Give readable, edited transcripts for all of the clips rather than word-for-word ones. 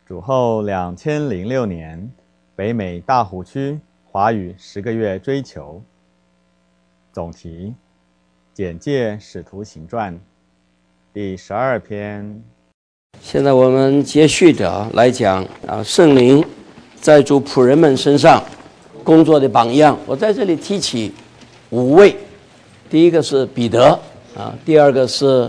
主后2006年，北美大湖区华语10个月追求。总题：简介使徒行传，第12篇。 现在我们接续的来讲圣灵在主仆人们身上工作的榜样。我在这里提起5位，第一个是彼得第二个是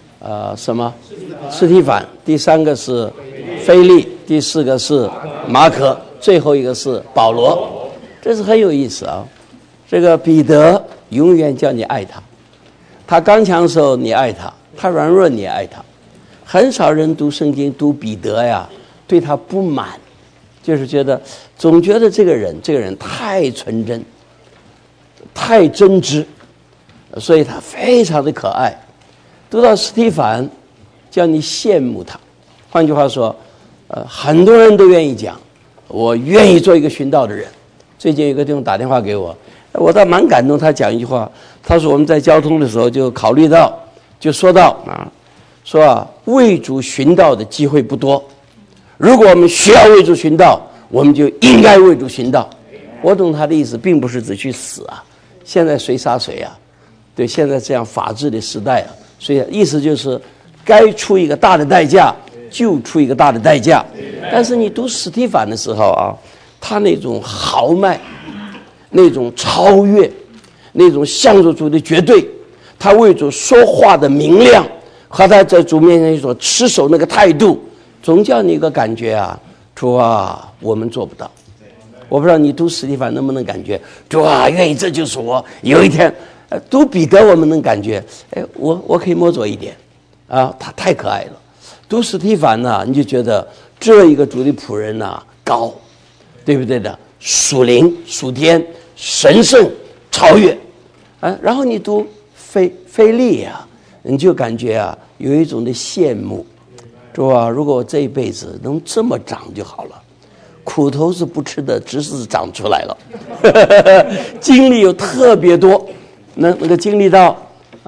司提反，第3个是腓利，第4个是马可，最后一个是保罗。这是很有意思啊。这个彼得永远叫你爱他，他刚强的时候你爱他，他软弱你也爱他。很少人读圣经读彼得呀，对他不满，就是总觉得这个人太纯真，太真挚，所以他非常的可爱。读到司提反，叫你羡慕他。换句话说，很多人都愿意讲，我愿意做一个寻道的人。最近有个弟兄打电话给我，我倒蛮感动。他讲一句话，他说我们在交通的时候就考虑到，就说到说为主寻道的机会不多。如果我们需要为主寻道，我们就应该为主寻道。我懂他的意思，并不是只去死啊，现在谁杀谁啊？对，现在这样法治的时代啊，所以意思就是该出一个大的代价就出一个大的代价。但是你读司提反的时候他那种豪迈，那种超越，那种向着主的绝对，他为主说话的明亮和他在主面前所持守那个态度，总叫你一个感觉主啊，我们做不到。我不知道你读司提反能不能感觉，主啊，愿意这就是我。有一天读彼得我们能感觉，我可以摸着一点他太可爱了。读司提反你就觉得这一个主的仆人高，对不对的？属灵属天，神圣超越然后你读腓利你就感觉有一种的羡慕，主啊，如果我这一辈子能这么长就好了。苦头是不吃的，知识长出来了经历又特别多，那个经历到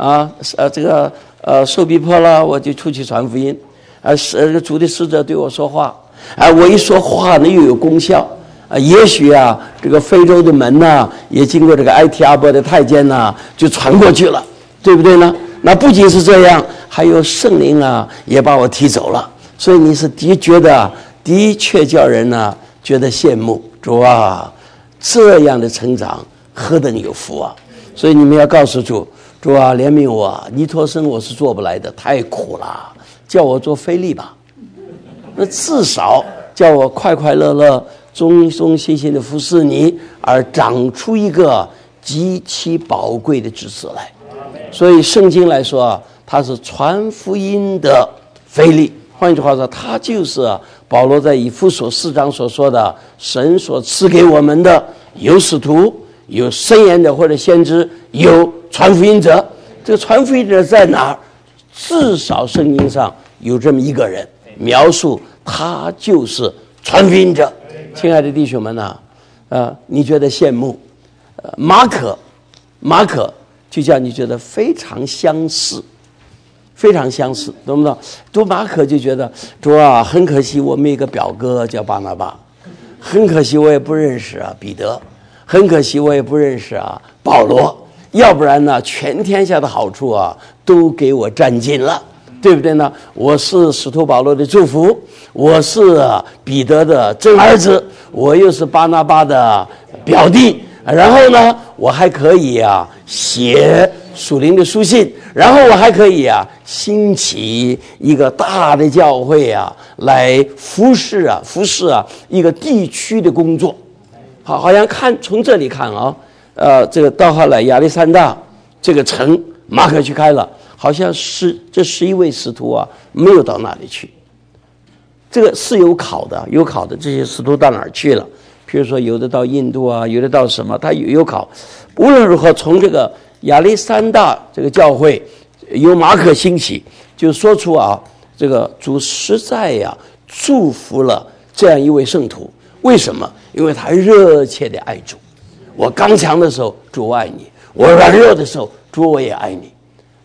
受逼迫了，我就出去传福音主的使者对我说话我一说话呢又有功效也许这个非洲的门也经过这个埃提阿波的太监就传过去了，对不对呢？那不仅是这样，还有圣灵也把我提走了。所以你是的确叫人觉得羡慕。主啊，这样的成长何等有福啊！所以你们要告诉主啊，怜悯我，尼托生我是做不来的，太苦了，叫我做腓利吧。那至少叫我快快乐乐忠忠心心的服侍你，而长出一个极其宝贵的知识来。所以圣经来说他是传福音的腓利。换句话说，他就是保罗在以弗所4章所说的神所赐给我们的，有使徒，有申言者或者先知，有传福音者。这个传福音者在哪儿？至少圣经上有这么一个人描述他就是传福音者。亲爱的弟兄们你觉得羡慕马可就叫你觉得非常相似，非常相似，懂不懂？读马可就觉得主啊，很可惜我们一个表哥叫巴拿巴，很可惜我也不认识彼得，很可惜我也不认识保罗，要不然全天下的好处都给我占尽了，对不对呢？我是使徒保罗的祝福，我是彼得的真儿子，我又是巴拿巴的表弟，然后呢我还可以写属灵的书信，然后我还可以兴起一个大的教会来服侍一个地区的工作。好像从这里看这个到后来亚历山大这个城马可去开了，好像是这11位使徒没有到那里去。这个是有考的这些使徒到哪儿去了？比如说有的到印度有的到什么，他有考。无论如何，从这个亚历山大这个教会由马可兴起，就说出这个主实在祝福了这样一位圣徒。为什么？因为他热切的爱主。我刚强的时候主我爱你，我软弱的时候主我也爱你。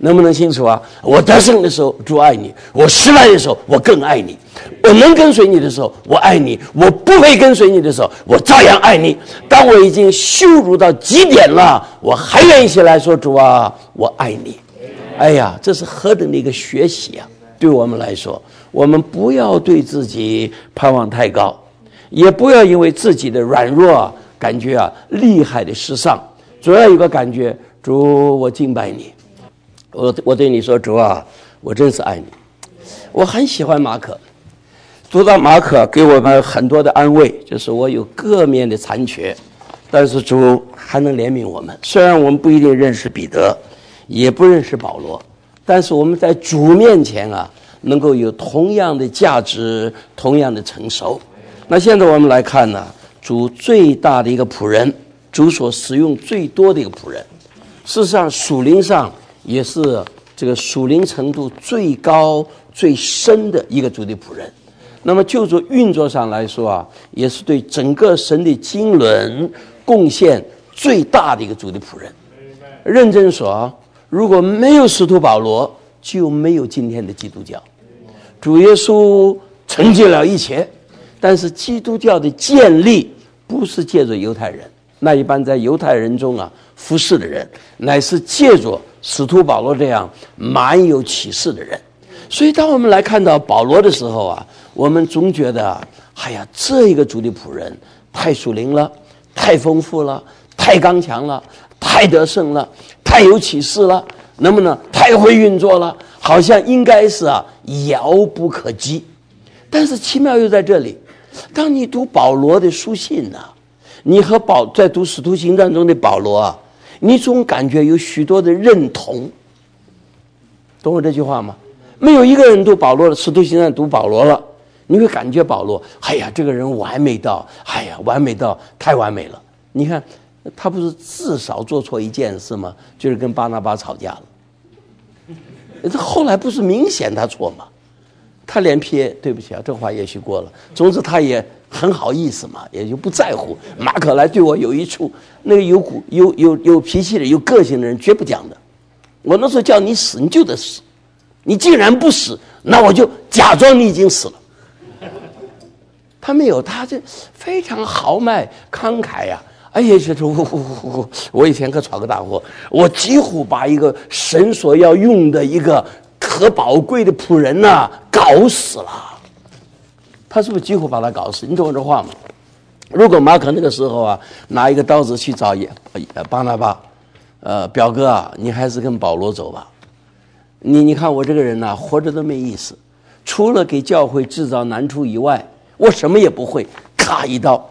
能不能清楚啊？我得胜的时候，主爱你；我失败的时候，我更爱你。我能跟随你的时候，我爱你；我不配跟随你的时候，我照样爱你。当我已经羞辱到极点了，我还愿意起来说：主啊，我爱你。哎呀，这是何等的一个学习啊！对我们来说，我们不要对自己盼望太高，也不要因为自己的软弱感觉厉害的失丧。主要有个感觉，主，我敬拜你。我对你说，主啊，我真是爱你。我很喜欢马可，读到马可给我们很多的安慰，就是我有各面的残缺，但是主还能怜悯我们。虽然我们不一定认识彼得，也不认识保罗，但是我们在主面前能够有同样的价值，同样的成熟。那现在我们来看呢，主最大的一个仆人，主所使用最多的一个仆人，事实上属灵上也是这个属灵程度最高最深的一个主的仆人。那么就着运作上来说也是对整个神的经纶贡献最大的一个主的仆人。认真说，如果没有使徒保罗，就没有今天的基督教。主耶稣成就了一切，但是基督教的建立不是借着犹太人，那一般在犹太人中服侍的人，乃是借着使徒保罗这样蛮有启示的人。所以当我们来看到保罗的时候我们总觉得哎呀，这一个主的仆人太属灵了，太丰富了，太刚强了，太得胜了，太有启示了，那么呢太会运作了，好像应该是遥不可及。但是奇妙又在这里，当你读保罗的书信你和在读使徒行传中的保罗你总感觉有许多的认同。懂我这句话吗？没有一个人读保罗的使徒行传读保罗了，你会感觉保罗哎呀，这个人完美到哎呀，完美到太完美了。你看他不是至少做错一件事吗？就是跟巴拿巴吵架了。这后来不是明显他错吗？他连撇，对不起这话也许过了，总之他也很好意思嘛，也就不在乎。马可来对我有一处，那个有脾气的有个性的人绝不讲的。我那时候叫你死你就得死，你既然不死，那我就假装你已经死了。他没有，他这非常豪迈慷慨哎呀，我以前可闯个大祸，我几乎把一个神所要用的一个可宝贵的仆人搞死了。他是不是几乎把他搞死？你懂我这话吗？如果马可那个时候拿一个刀子去找巴拿巴，表哥你还是跟保罗走吧。你看我这个人活着都没意思，除了给教会制造难处以外，我什么也不会，咔一刀。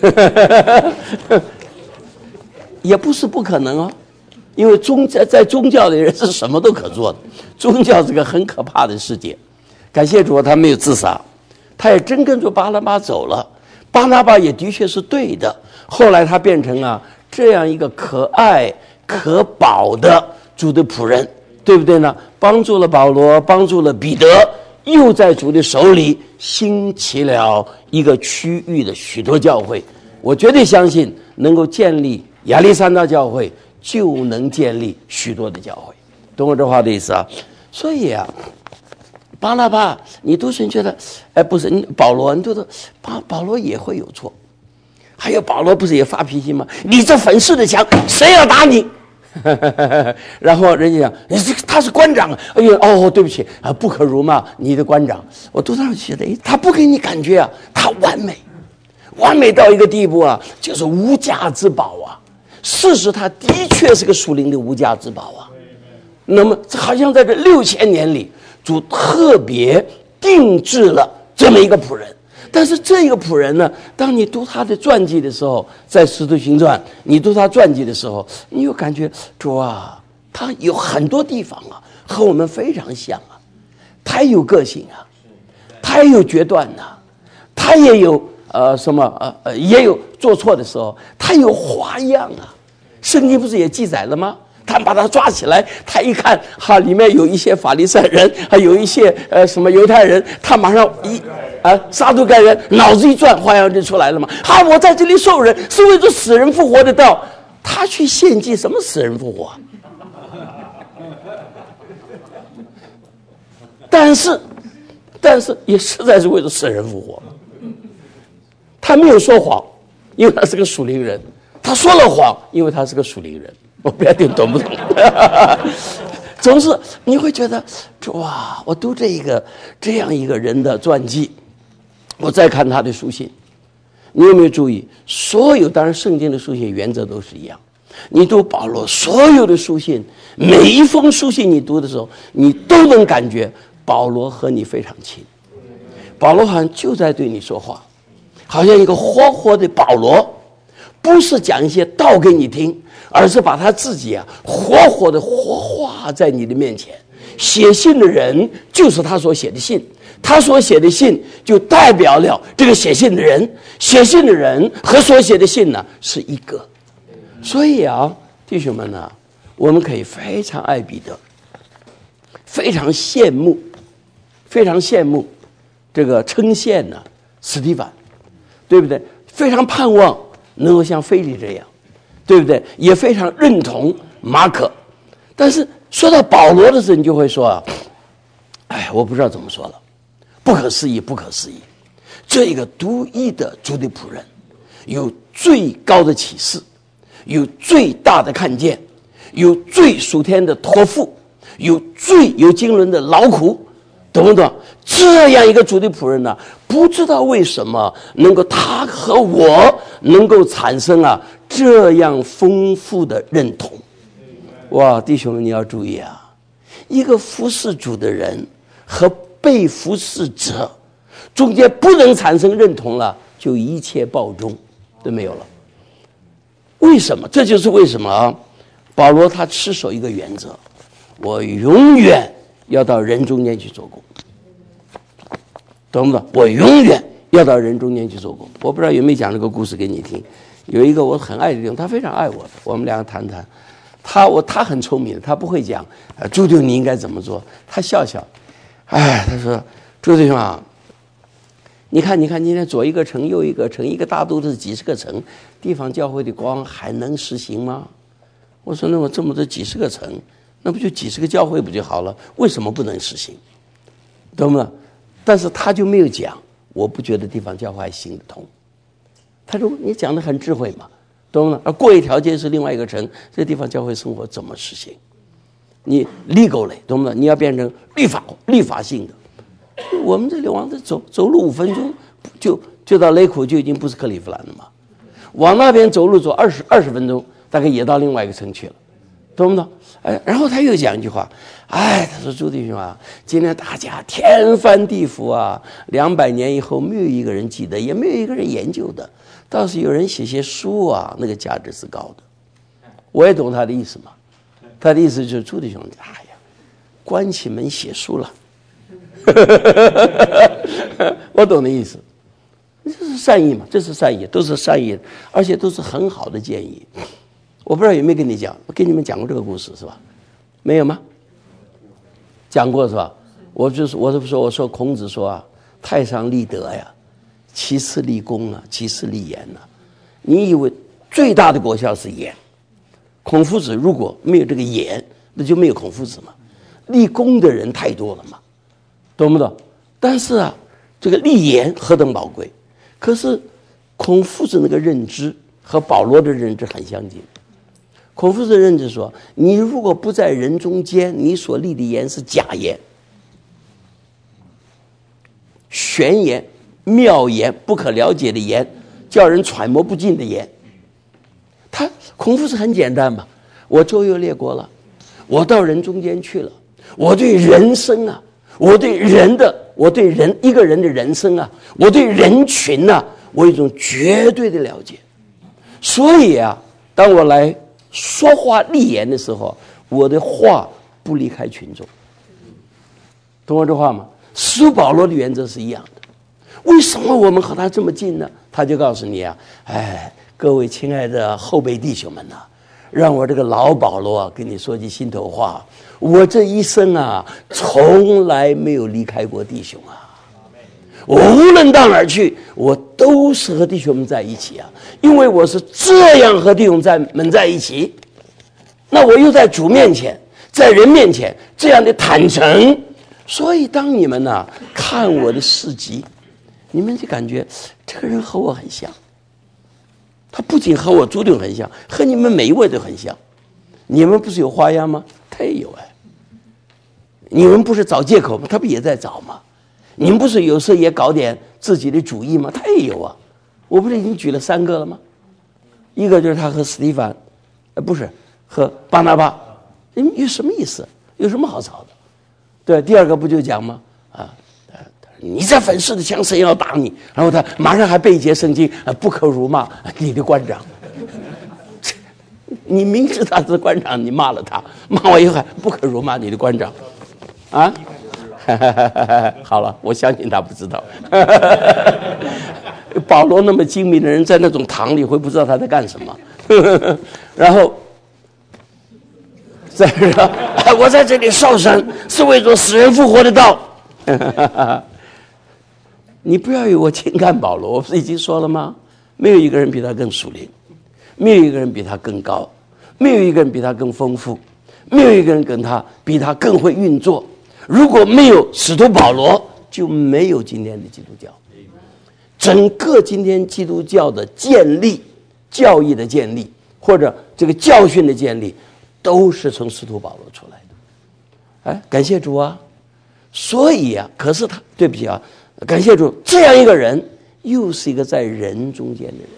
也不是不可能因为在宗教的人是什么都可做的，宗教是个很可怕的世界。感谢主他没有自杀，他也真跟着巴拿巴走了，巴拿巴也的确是对的。后来他变成这样一个可爱可保的主的仆人，对不对呢？帮助了保罗，帮助了彼得，又在主的手里兴起了一个区域的许多教会。我绝对相信能够建立亚历山大教会，就能建立许多的教会。懂我这话的意思所以巴拿巴你都是觉得不是保罗，你都说保罗也会有错。还有保罗不是也发脾气吗？你这粉饰的墙谁要打你？然后人家讲他是官长哎呦对不起不可辱骂你的官长。我读上去的他不给你感觉他完美到一个地步就是无价之宝事实他的确是个属灵的无价之宝那么好像在这6000年里，主特别定制了这么一个仆人。但是这个仆人呢，当你读他的传记的时候，在使徒行传你读他传记的时候，你有感觉主他有很多地方和我们非常像他有个性他也有决断他也有也有做错的时候，他有花样圣经不是也记载了吗？他把他抓起来，他一看里面有一些法利赛人，还有一些什么犹太人，他马上撒都该人脑子一转，花样就出来了嘛。我在这里受人是为着死人复活的道，他去献祭什么死人复活但是也实在是为了死人复活。他没有说谎，因为他是个属灵人；他说了谎，因为他是个属灵人。我不晓得懂不懂？总是你会觉得，哇！我读这样一个人的传记，我再看他的书信，你有没有注意？所有当然圣经的书信原则都是一样。你读保罗所有的书信，每一封书信你读的时候，你都能感觉保罗和你非常亲。保罗好像就在对你说话，好像一个活活的保罗，不是讲一些道给你听，而是把他自己活活的活化在你的面前。写信的人就是他所写的信，他所写的信就代表了这个写信的人，写信的人和所写的信呢是一个。所以弟兄们呢，我们可以非常爱彼得，非常羡慕这个称羡呢史提反，对不对？非常盼望能够像腓利这样，对不对？也非常认同马可。但是说到保罗的时候，你就会说我不知道怎么说了，不可思议，不可思议！这个独一的主的仆人，有最高的启示，有最大的看见，有最属天的托付，有最有经纶的劳苦，懂不懂？这样一个主的仆人呢，不知道为什么能够他和我能够产生这样丰富的认同。哇，弟兄们，你要注意一个服侍主的人和被服侍者中间不能产生认同了，就一切报终都没有了。为什么？这就是为什么保罗他持守一个原则，我永远要到人中间去做工，懂不懂？我永远要到人中间去做工。我不知道有没有讲这个故事给你听。有一个我很爱的弟兄，他非常爱我的，我们两个谈谈。他很聪明，他不会讲朱弟兄你应该怎么做，他笑笑，他说朱弟兄你看今天左一个城右一个城，一个大都市几十个城，地方教会的光还能实行吗？我说那么这么多几十个城，那不就几十个教会不就好了？为什么不能实行？懂吗？但是他就没有讲，我不觉得地方教会还行得通。他说你讲的很智慧嘛，懂吗？而过一条街是另外一个城，这地方教会生活怎么实行？你 legal 嘞，懂吗？你要变成立法性的。我们这里往这走路5分钟就到雷库，就已经不是克利夫兰了嘛。往那边走路走20分钟，大概也到另外一个城去了，懂不懂？然后他又讲一句话，他说朱弟兄今天大家天翻地覆200年以后没有一个人记得，也没有一个人研究的，倒是有人写书那个价值是高的。我也懂他的意思嘛，他的意思就是朱弟兄关起门写书了。我懂的意思，这是善意嘛，这是善意，都是善意，而且都是很好的建议。我不知道有没有跟你讲，我跟你们讲过这个故事是吧？没有吗？讲过是吧？我说孔子说太上立德其次立功其次立言你以为最大的国效是言？孔夫子如果没有这个言，那就没有孔夫子嘛。立功的人太多了嘛，懂不懂？但是这个立言何等宝贵！可是孔夫子那个认知和保罗的认知很相近。孔夫子的认知说，你如果不在人中间，你所立的言是假言、玄言、妙言、不可了解的言，叫人揣摩不进的言。孔夫子很简单嘛，我周游列国了，我到人中间去了，我对人生我对一个人的人生我对人群我有一种绝对的了解。所以当我来说话立言的时候，我的话不离开群众。懂我这话吗？使徒保罗的原则是一样的。为什么我们和他这么近呢？他就告诉你各位亲爱的后辈弟兄们让我这个老保罗跟你说句心头话，我这一生从来没有离开过弟兄我无论到哪儿去，我都是和弟兄们在一起因为我是这样和弟兄们在一起，那我又在主面前，在人面前这样的坦诚， 所以当你们呢看我的事迹，你们就感觉这个人和我很像。他不仅和我注定很像，和你们每一位都很像。你们不是有花样吗？他也有哎。你们不是找借口吗？他不也在找吗？你们不是有时候也搞点自己的主意吗？他也有啊。我不是已经举了3个了吗？一个就是他和史蒂凡，不是和巴拿巴，有什么意思？有什么好吵的？对，第二个不就讲吗？你在粉饰的墙，谁要打你？然后他马上还背一节圣经，不可辱骂你的官长。你明知他是官长，你骂了他，骂完以后还不可辱骂你的官长，啊？好了，我相信他不知道。保罗那么精明的人，在那种堂里会不知道他在干什么？然后再说，我在这里受审，是为着死人复活的道。你不要以为我轻看保罗，我不是已经说了吗？没有一个人比他更属灵，没有一个人比他更高，没有一个人比他更丰富，没有一个人比他更会运作。如果没有使徒保罗，就没有今天的基督教。整个今天基督教的建立、教义的建立，或者这个教训的建立，都是从使徒保罗出来的。哎，感谢主啊！所以啊，可是他，对不起啊，感谢主，这样一个人，又是一个在人中间的人，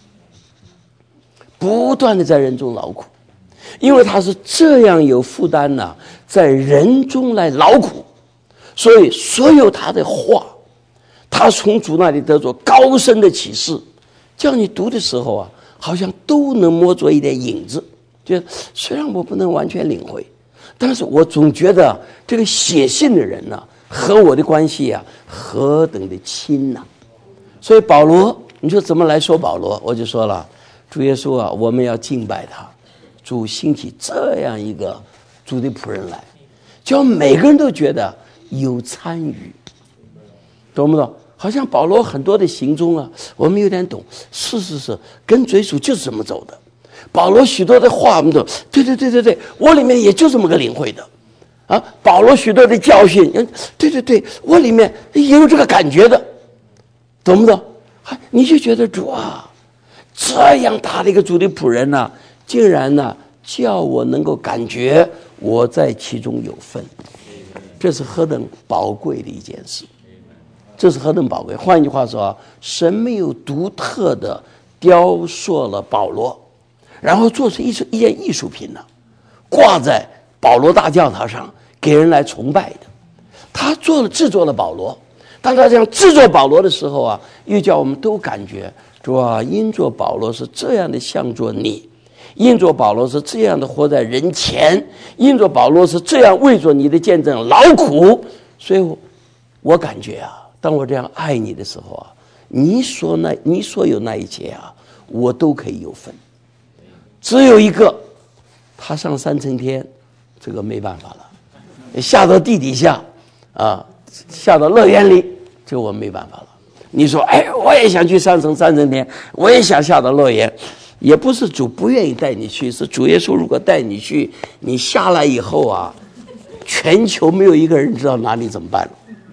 不断的在人中劳苦，因为他是这样有负担呐，在人中来劳苦，所以所有他的话，他从主那里得着高深的启示，叫你读的时候啊，好像都能摸着一点影子。就虽然我不能完全领会，但是我总觉得这个写信的人呢，和我的关系啊，何等的亲呐！所以保罗，你说怎么来说保罗？我就说了，主耶稣啊，我们要敬拜他，主兴起这样一个主的仆人来，叫每个人都觉得有参与，懂不懂？好像保罗很多的行踪啊，我们有点懂，是，跟随主就是这么走的。保罗许多的话，我们都对，我里面也就这么个领会的，啊，保罗许多的教训，对，我里面也有这个感觉的，懂不懂？你就觉得主啊，这样大的一个主的仆人呢，竟然呢叫我能够感觉我在其中有份，这是何等宝贵的一件事。这是何等宝贵！换句话说啊，神没有独特的雕塑了保罗，然后做出一件艺术品呢，挂在保罗大教堂上给人来崇拜的。他制作了保罗，当他这样制作保罗的时候啊，又叫我们都感觉主啊，因着保罗是这样的向着你，因着保罗是这样的活在人前，因着保罗是这样为着你的见证劳苦，所以我感觉啊，当我这样爱你的时候啊，你所有那一切啊，我都可以有份。只有一个，他上3层天，这个没办法了；下到地底下，啊，下到乐园里，这我没办法了。你说，哎，我也想去3层天，我也想下到乐园，也不是主不愿意带你去，是主耶稣如果带你去，你下来以后啊，全球没有一个人知道哪里怎么办了。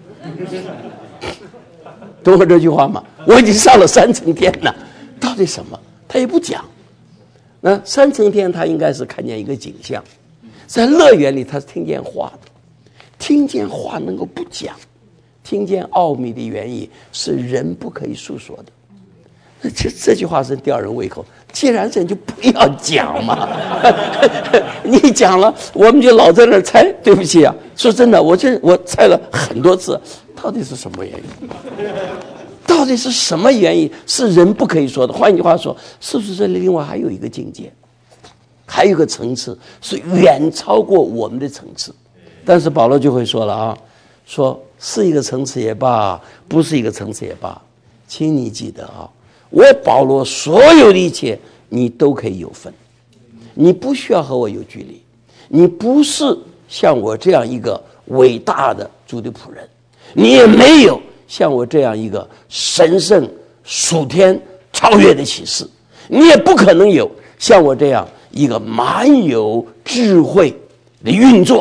懂我这句话吗？我已经上了3层天了，到底什么？他也不讲。那3层天他应该是看见一个景象，在乐园里他是听见话的，听见话能够不讲，听见奥秘的原意是人不可以诉说的。这句话是吊人胃口，既然这就不要讲嘛。你讲了我们就老在那儿猜。对不起啊，说真的，我猜了很多次，到底是什么原因？到底是什么原因是人不可以说的？换句话说，是不是这里另外还有一个境界，还有一个层次是远超过我们的层次？但是保罗就会说了啊，说是一个层次也罢，不是一个层次也罢，请你记得啊，我保罗所有的一切你都可以有份，你不需要和我有距离，你不是像我这样一个伟大的主的仆人，你也没有像我这样一个神圣属天超越的启示，你也不可能有像我这样一个满有智慧的运作，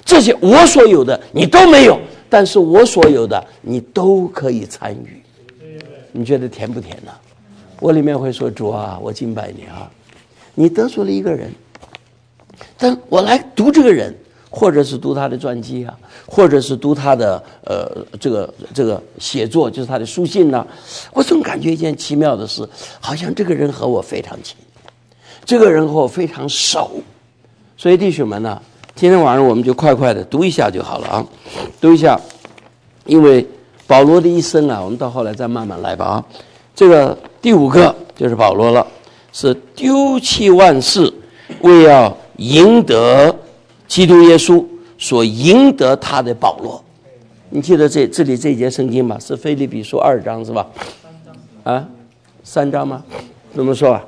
这些我所有的你都没有，但是我所有的你都可以参与。你觉得甜不甜呢？我里面会说，主啊，我敬拜你啊，你得罪了一个人，但我来读这个人，或者是读他的传记啊，或者是读他的这个写作，就是他的书信呢，我总感觉一件奇妙的事，好像这个人和我非常亲，这个人和我非常熟。所以弟兄们呢，今天晚上我们就快快的读一下就好了啊，读一下，因为保罗的一生啊，我们到后来再慢慢来吧啊。这个第5个就是保罗了，是丢弃万事，为要赢得基督耶稣，所赢得他的保罗。你记得这里这一节圣经吗？是腓立比书2章是吧？啊，3章吗？怎么说啊？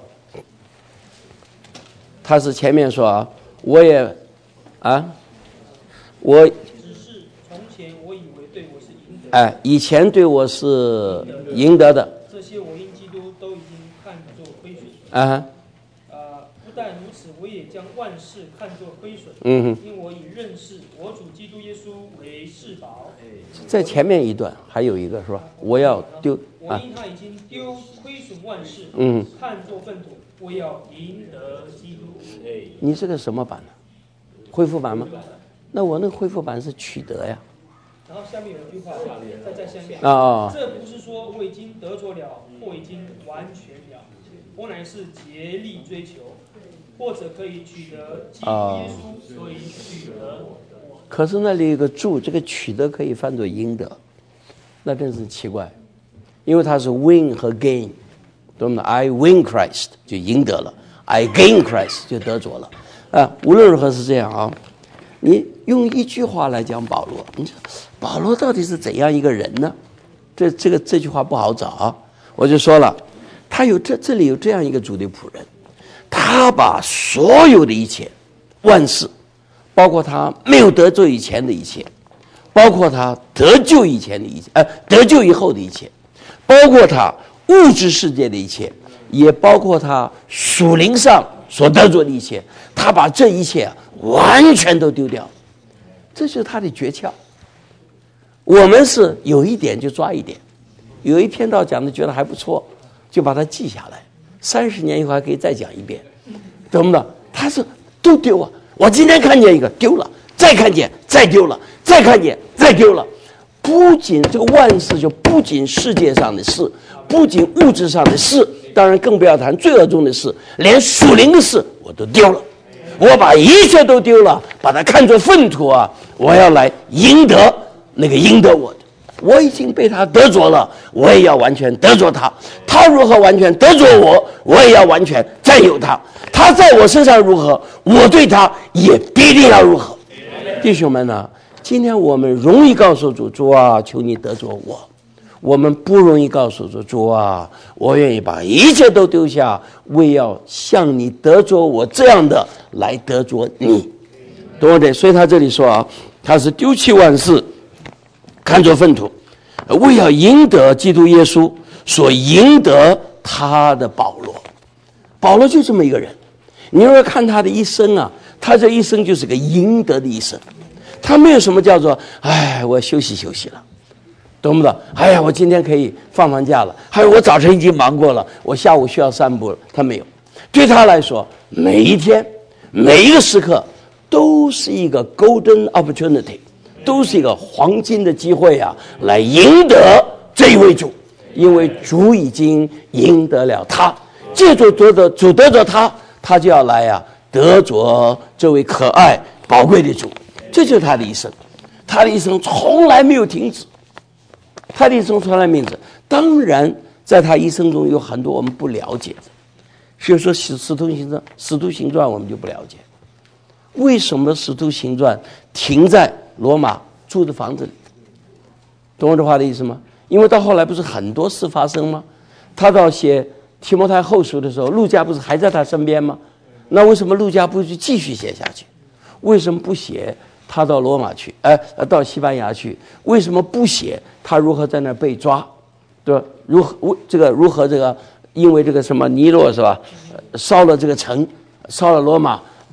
他是前面说啊，我也啊，我只是从前我以为对我是赢得， 以前对我是赢得的， 这些我因基督都已经看作亏损。不但如此，我也将万事看作亏损。因我以认识我主基督耶稣为至宝。 在前面一段还有一个是吧？我要丢我因他已经丢亏损万事，看作粪土，我要赢得基督。 你这个什么版呢？恢复版吗？那我那个恢复版是取得呀。 然后下面有一句话，在下面这不是说我已经得着了，或已经完全了，我乃是竭力追求，或者可以取得基督耶稣，所以取得。 可是那里有个注，这个取得可以翻作赢得，那真是奇怪，因为它是 win 和 gain， 懂吗 ？I win Christ 就赢得了 ，I gain Christ 就得着了。无论如何是这样啊。你用一句话来讲保罗，你说保罗到底是怎样一个人呢？这句话不好找啊。我就说了，他有这里有这样一个主的仆人，他把所有的一切万事，包括他没有得罪以前的一切，包括他得救以前的一切，得救以后的一切，包括他物质世界的一切，也包括他属灵上所得着的一切，他把这一切完全都丢掉，这就是他的诀窍。我们是有一点就抓一点，有一篇道讲的觉得还不错，就把它记下来，30年以后还可以再讲一遍，懂不懂？他是都丢啊！我今天看见一个丢了，再看见再丢了，再看见再丢了。不仅这个万事，就不仅世界上的事，不仅物质上的事，当然更不要谈罪恶中的事，连属灵的事我都丢了。我把一切都丢了，把它看作粪土啊！我要来赢得那个赢得我的，我已经被他得着了，我也要完全得着他。他如何完全得着我，我也要完全占有他。他在我身上如何，我对他也必定要如何。弟兄们呢，今天我们容易告诉主，主啊，求你得着我。我们不容易告诉主啊，我愿意把一切都丢下，为要像你得着我这样的来得着你，懂我的？所以他这里说啊，他是丢弃万事，看作粪土，为要赢得基督耶稣，所赢得他的保罗。保罗就这么一个人，你如果看他的一生啊，他这一生就是个赢得的一生，他没有什么叫做我休息休息了，懂不懂？我今天可以放假了，我早晨已经忙过了，我下午需要散步了。他没有，对他来说，每一天每一个时刻都是一个 golden opportunity， 都是一个黄金的机会啊，来赢得这一位主，因为主已经赢得了他，借助主得着他，他就要来得着这位可爱宝贵的主。这就是他的一生，他的一生从来没有停止，他的一生从来没有停止。当然在他一生中有很多我们不了解的，所以说使徒行传我们就不了解，为什么使徒行传停在罗马住的房子里，懂我这话的意思吗？因为到后来不是很多事发生吗？他到写提摩太后书的时候，路加不是还在他身边吗？那为什么路加不去继续写下去？为什么不写他到罗马去，到西班牙去？为什么不写他如何在那儿被抓，对吧？如何因为这个什么尼罗是吧，烧了这个城，烧了罗马，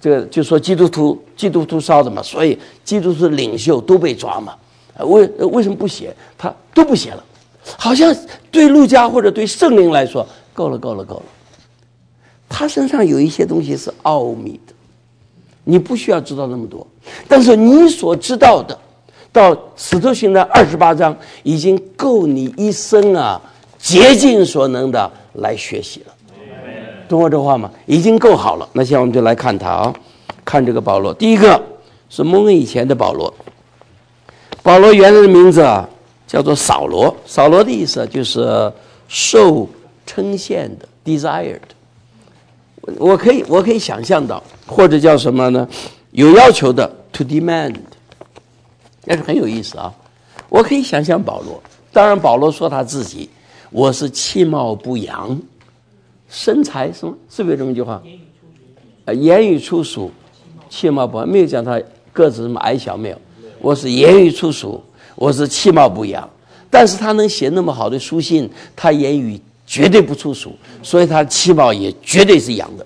这个就说基督徒烧的嘛，所以基督徒领袖都被抓嘛。为什么不写？他都不写了，好像对路加或者对圣灵来说，够了。他身上有一些东西是奥秘的，你不需要知道那么多，但是你所知道的，到使徒行传28章已经够你一生竭尽所能的来学习了。懂我这话吗？已经够好了。那现在我们就来看他看这个保罗。第一个是蒙恩以前的保罗。保罗原来的名字叫做扫罗，扫罗的意思就是受称羡的 ，desired。我可以想象到，或者叫什么呢？有要求的 ，to demand。那是很有意思啊。我可以想象保罗，当然保罗说他自己，我是其貌不扬。身材什么？是不是有这么一句话？言语粗俗，其貌不扬。没有讲他个子什么矮小，没有。我是言语粗俗，我是其貌不扬。但是他能写那么好的书信，他言语绝对不粗俗，所以他其貌也绝对是扬的。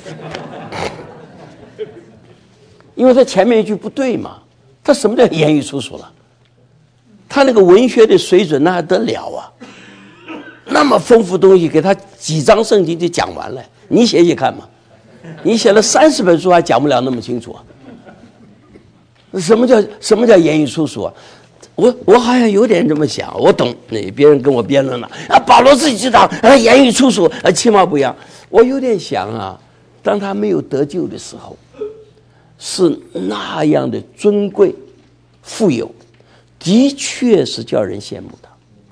因为他前面一句不对嘛，他什么叫言语粗俗了？他那个文学的水准那还得了啊！那么丰富东西，给他几章圣经就讲完了，你写写看嘛。你写了30本书还讲不了那么清楚啊？什么叫言语粗俗啊？我好像有点这么想，我懂。别人跟我辩论了保罗自己知道言语粗俗其貌不扬。我有点想当他没有得救的时候，是那样的尊贵富有，的确是叫人羡慕他。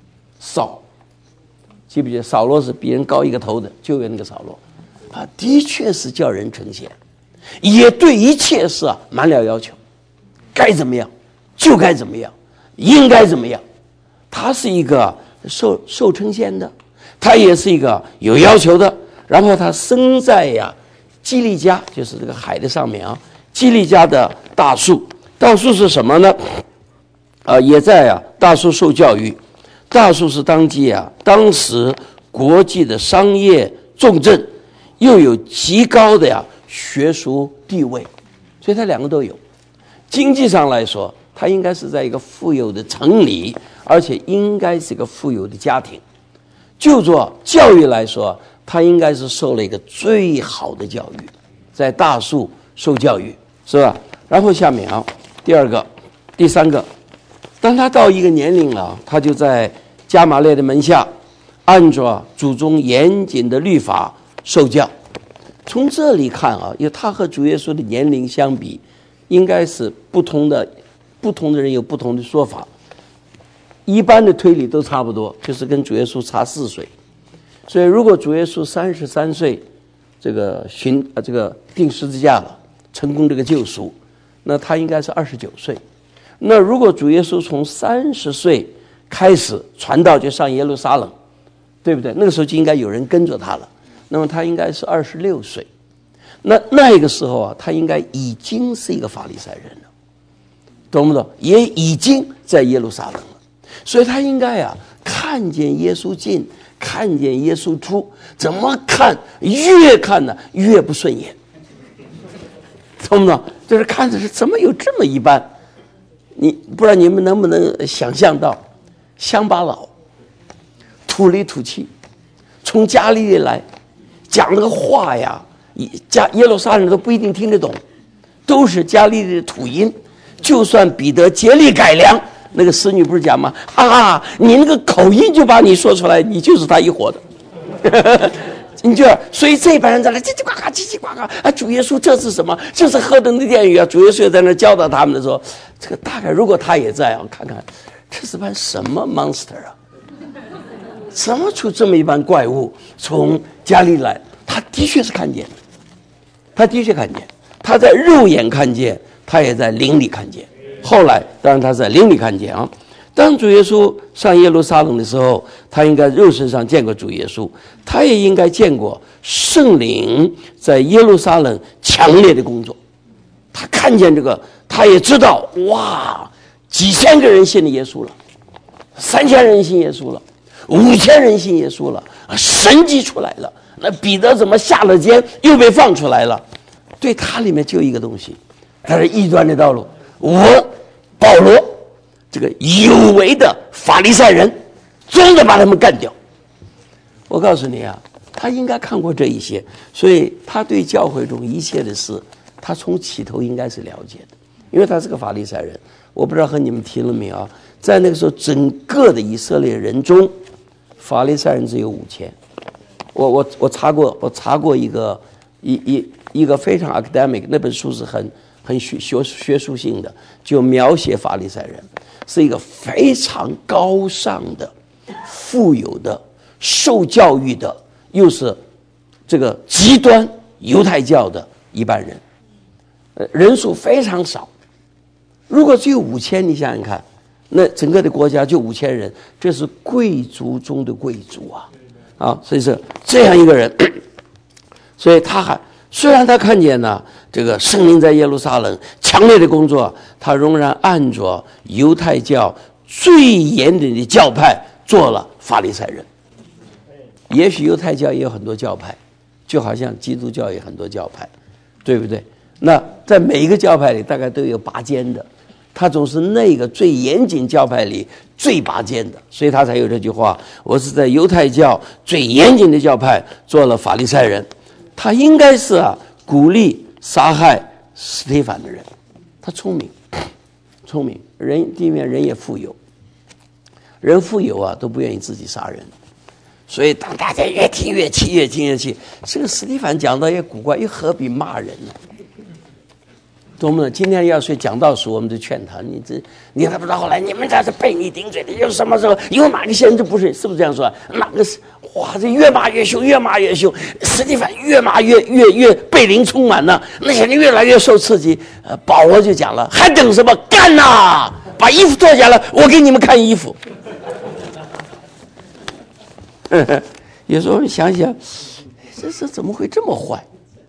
记不记得扫罗是比人高一个头的旧约那个扫罗的确是叫人称羡，也对一切事满了要求，该怎么样就该怎么样，应该怎么样。他是一个受称羡的，他也是一个有要求的。然后他生在基利家，就是这个海的上面基利家的大树是什么呢？也在大树受教育。大树是当时国际的商业重镇，又有极高的学术地位，所以他两个都有。经济上来说，他应该是在一个富有的城里，而且应该是一个富有的家庭。就做教育来说，他应该是受了一个最好的教育，在大树受教育，是吧？然后下面第三个，当他到一个年龄了，他就在加玛列的门下，按照祖宗严谨的律法受教。从这里看因为他和主耶稣的年龄相比，应该是不同的人有不同的说法。一般的推理都差不多，就是跟主耶稣差4岁。所以如果主耶稣33岁，这个钉十字架了，成功这个救赎，那他应该是29岁。那如果主耶稣从30岁开始传道就上耶路撒冷，对不对？那个时候就应该有人跟着他了，那么他应该是26岁。那个时候他应该已经是一个法利赛人了，懂不懂？也已经在耶路撒冷了，所以他应该看见耶稣进，看见耶稣出，怎么看越看呢越不顺眼，懂不懂？就是看着是怎么有这么一般。不知道你们能不能想象到，乡巴佬土里土气，从加利利来，讲那个话耶路撒冷都不一定听得懂，都是加利利的土音。就算彼得竭力改良，那个使女不是讲吗？你那个口音就把你说出来，你就是他一伙的。所以这帮人在那叽叽呱呱叽叽呱呱主耶稣这是什么？这是何等的殿宇主耶稣也在那教导他们的时候，这个大概如果他也在看看这是班什么 monster 怎么出这么一般怪物从加利来？他的确是看见，他在肉眼看见，他也在灵里看见。后来当然他在灵里看见当主耶稣上耶路撒冷的时候，他应该肉身上见过主耶稣，他也应该见过圣灵在耶路撒冷强烈的工作。他看见这个，他也知道几千个人信了耶稣了，3000人信耶稣了，5000人信耶稣了，神迹出来了。那彼得怎么下了监又被放出来了？ 对他里面就一个东西，他是异端的道路。我保罗这个有为的法利赛人，总得把他们干掉。我告诉你啊，他应该看过这一些，所以他对教会中一切的事，他从起头应该是了解的，因为他是个法利赛人。我不知道和你们提了没有啊？在那个时候，整个的以色列人中，法利赛人只有5000。我查过一个非常 academic 那本书是很学术性的，就描写法利赛人是一个非常高尚的、富有的、受教育的，又是这个极端犹太教的一般人，人数非常少。如果只有5000，你想想看，那整个的国家就5000人，这是贵族中的贵族啊！所以是这样一个人，所以他虽然他看见呢这个圣灵在耶路撒冷强烈的工作，他仍然按着犹太教最严谨的教派做了法利赛人。也许犹太教也有很多教派，就好像基督教也有很多教派，对不对？那在每一个教派里大概都有拔尖的，他总是那个最严谨教派里最拔尖的，所以他才有这句话：我是在犹太教最严谨的教派做了法利赛人。他应该是鼓励杀害司提反的人，他聪明，人地面人也富有，人富有都不愿意自己杀人，所以当大家越听越气，这个司提反讲的也古怪，又何必骂人呢？懂不懂？今天要说讲道书，我们就劝他，你还不知道后来你们这是被你顶嘴的，有什么时候有哪个先知不是不是这样说？哪个是哇？这越骂越凶，司提反越骂越被灵充满了，那些人越来越受刺激。保罗就讲了，还等什么？干呐！把衣服脱下来，我给你们看衣服。有时候想想，这怎么会这么坏？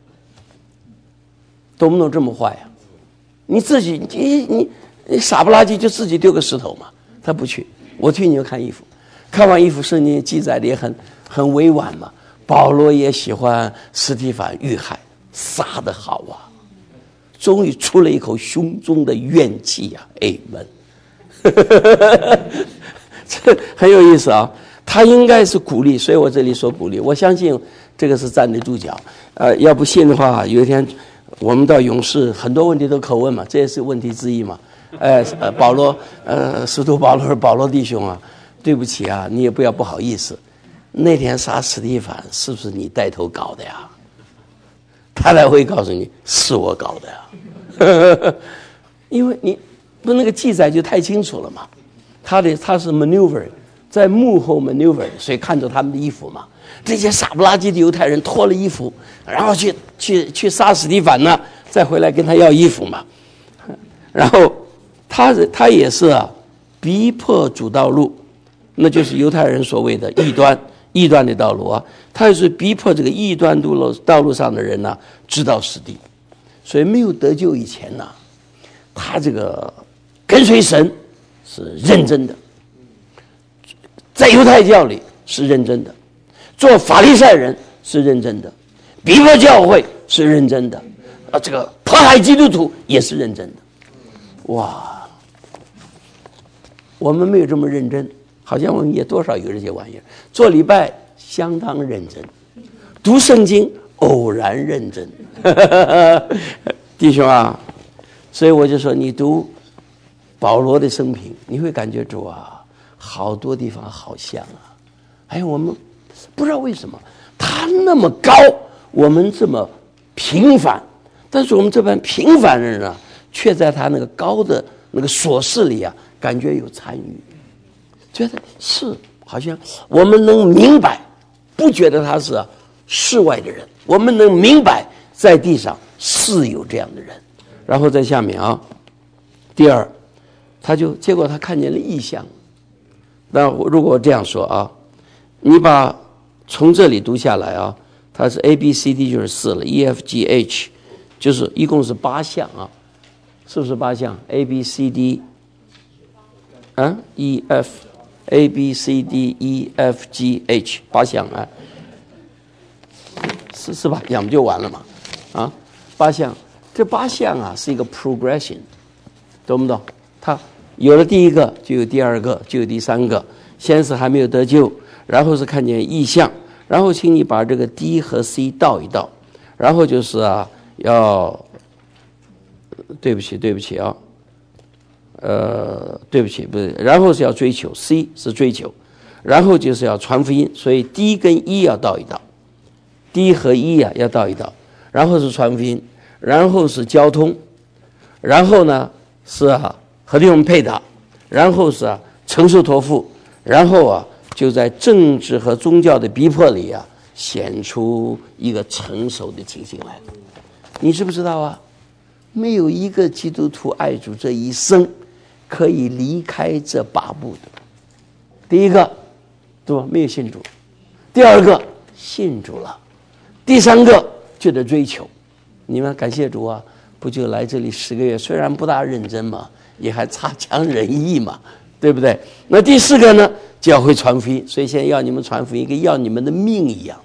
懂不懂这么坏呀？你自己你傻不拉几就自己丢个石头嘛？他不去，我替你们看衣服。看完衣服，圣经记载的也很委婉嘛。保罗也喜欢司提反遇害，杀得好啊！终于出了一口胸中的怨气呀！Amen。这很有意思啊。他应该是鼓励，所以我这里说鼓励。我相信这个是站得住脚。要不信的话，有一天我们到勇士，很多问题都可问嘛，这也是问题之一嘛。保罗，使徒保罗弟兄啊，对不起啊，你也不要不好意思。那天杀司提反是不是你带头搞的呀？他才会告诉你是我搞的呀，因为你不那个记载就太清楚了嘛。他是 maneuver。在幕后 maneuver， 所以看着他们的衣服嘛，这些傻不拉几的犹太人脱了衣服，然后去杀司提反呢，再回来跟他要衣服嘛。然后他也是逼迫主道路，那就是犹太人所谓的异端的道路啊。他也是逼迫这个异端道路上的人呢，知道实地。所以没有得救以前呢，他这个跟随神是认真的。在犹太教里是认真的，做法利赛人是认真的，逼迫教会是认真的，这个迫害基督徒也是认真的。哇，我们没有这么认真，好像我们也多少有这些玩意儿。做礼拜相当认真，读圣经偶然认真。弟兄啊，所以我就说，你读保罗的生平，你会感觉主啊，好多地方好像我们不知道为什么他那么高，我们这么平凡，但是我们这般平凡人啊，却在他那个高的那个琐事里感觉有参与，觉得是好像我们能明白，不觉得他是世外的人，我们能明白在地上是有这样的人。然后在下面第二，结果他看见了异象。那如果我这样说你把从这里读下来它是 ABCD 就是4了 EFGH 就是一共是8项是不是8项 ABCD EF ABCD EFGH 8项是8项不就完了嘛 8项，这8项啊是一个 progression， 懂不懂？它有了第一个，就有第二个，就有第三个。先是还没有得救，然后是看见异象，然后请你把这个 D 和 C 倒一倒，然后就是啊，对不起啊，对不起，不是，然后是要追求 ，C 是追求，然后就是要传福音，所以 D 跟 E 要倒一倒 ，D 和 E 啊要倒一倒，然后是传福音，然后是交通，然后呢是啊和弟兄配搭，然后是啊承受托付，然后啊就在政治和宗教的逼迫里啊显出一个成熟的情形来了。你知不知道啊？没有一个基督徒爱主这一生可以离开这8步的。第一个，对吧？没有信主；第二个，信主了；第三个就得追求。你们感谢主啊，不就来这里10个月，虽然不大认真嘛，也还差强人意嘛，对不对？那第4个呢，就要会传福音。所以现在要你们传福音，跟要你们的命一样。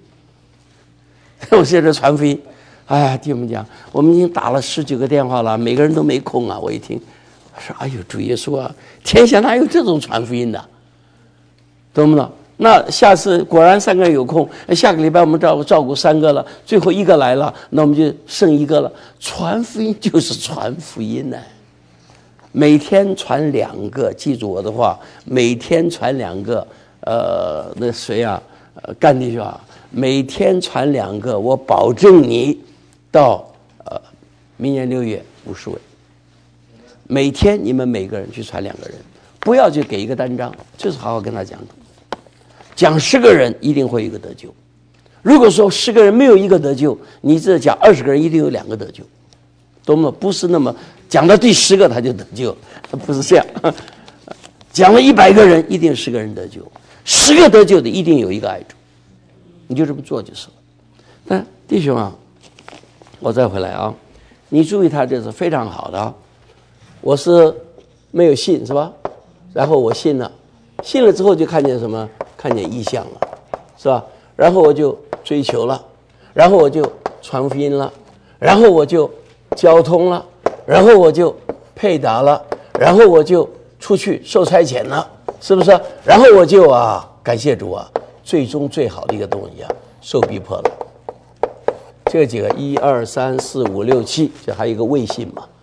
我现在传福音。哎呀，弟兄们讲，我们已经打了19个电话了，每个人都没空啊。我一听，我说：“哎呦，主耶稣啊，天下哪有这种传福音的？懂不懂？”那下次果然3个人有空，下个礼拜我们照顾3个了，最后1个来了，那我们就剩1个了。传福音就是传福音呢，每天传2个，记住我的话，每天传2个。那谁啊？干弟兄啊，每天传2个，我保证你。到明年6月50位，每天你们每个人去传2个人，不要就给一个单张，就是好好跟他讲10个人一定会有一个得救。如果说10个人没有1个得救，你这讲20个人一定有2个得救，懂吗？不是那么讲到第10个他就得救，不是这样。讲了100个人，一定有10个人得救，10个得救的一定有1个爱主，你就这么做就是了。但弟兄啊，我再回来啊，你注意他这是非常好的啊。我是没有信是吧？然后我信了，信了之后就看见什么？看见异象了，是吧？然后我就追求了，然后我就传福音了，然后我就交通了，然后我就配搭了，然后我就出去受差遣了，是不是？然后我就感谢主啊，最终最好的一个东西受逼迫了。这几个1、2、3、4、5、6、7，这还有一个未信嘛。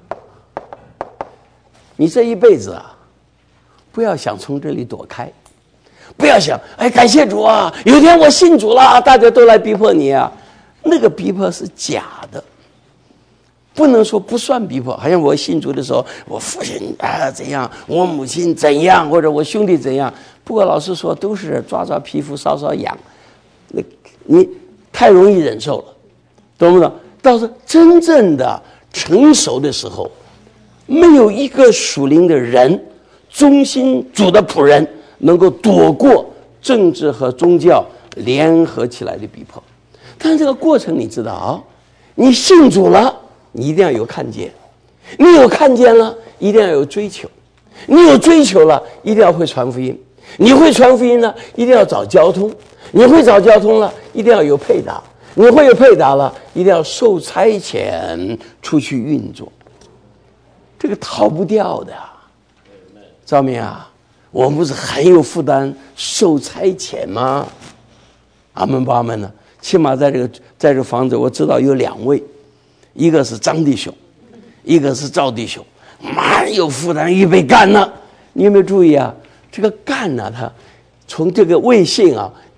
你这一辈子不要想从这里躲开，不要想感谢主啊，有一天我信主了，大家都来逼迫你啊，那个逼迫是假的，不能说不算逼迫。好像我信主的时候，我父亲怎样，我母亲怎样，或者我兄弟怎样。不过老实说，都是抓皮肤搔搔痒，你太容易忍受了。懂不懂？到是真正的成熟的时候，没有一个属灵的人，忠心主的仆人，能够躲过政治和宗教联合起来的逼迫。但这个过程你知道你信主了，你一定要有看见；你有看见了，一定要有追求；你有追求了，一定要会传福音；你会传福音了，一定要找交通；你会找交通了，一定要有配搭。你会有配搭了，一定要受差遣出去运作，这个逃不掉的。赵明啊，我们不是很有负担受差遣吗？阿门不阿门呢？起码在这个房子，我知道有2位，一个是张弟兄，一个是赵弟兄，蛮有负担，预备干了。你有没有注意啊？这个干呢，他从这个微信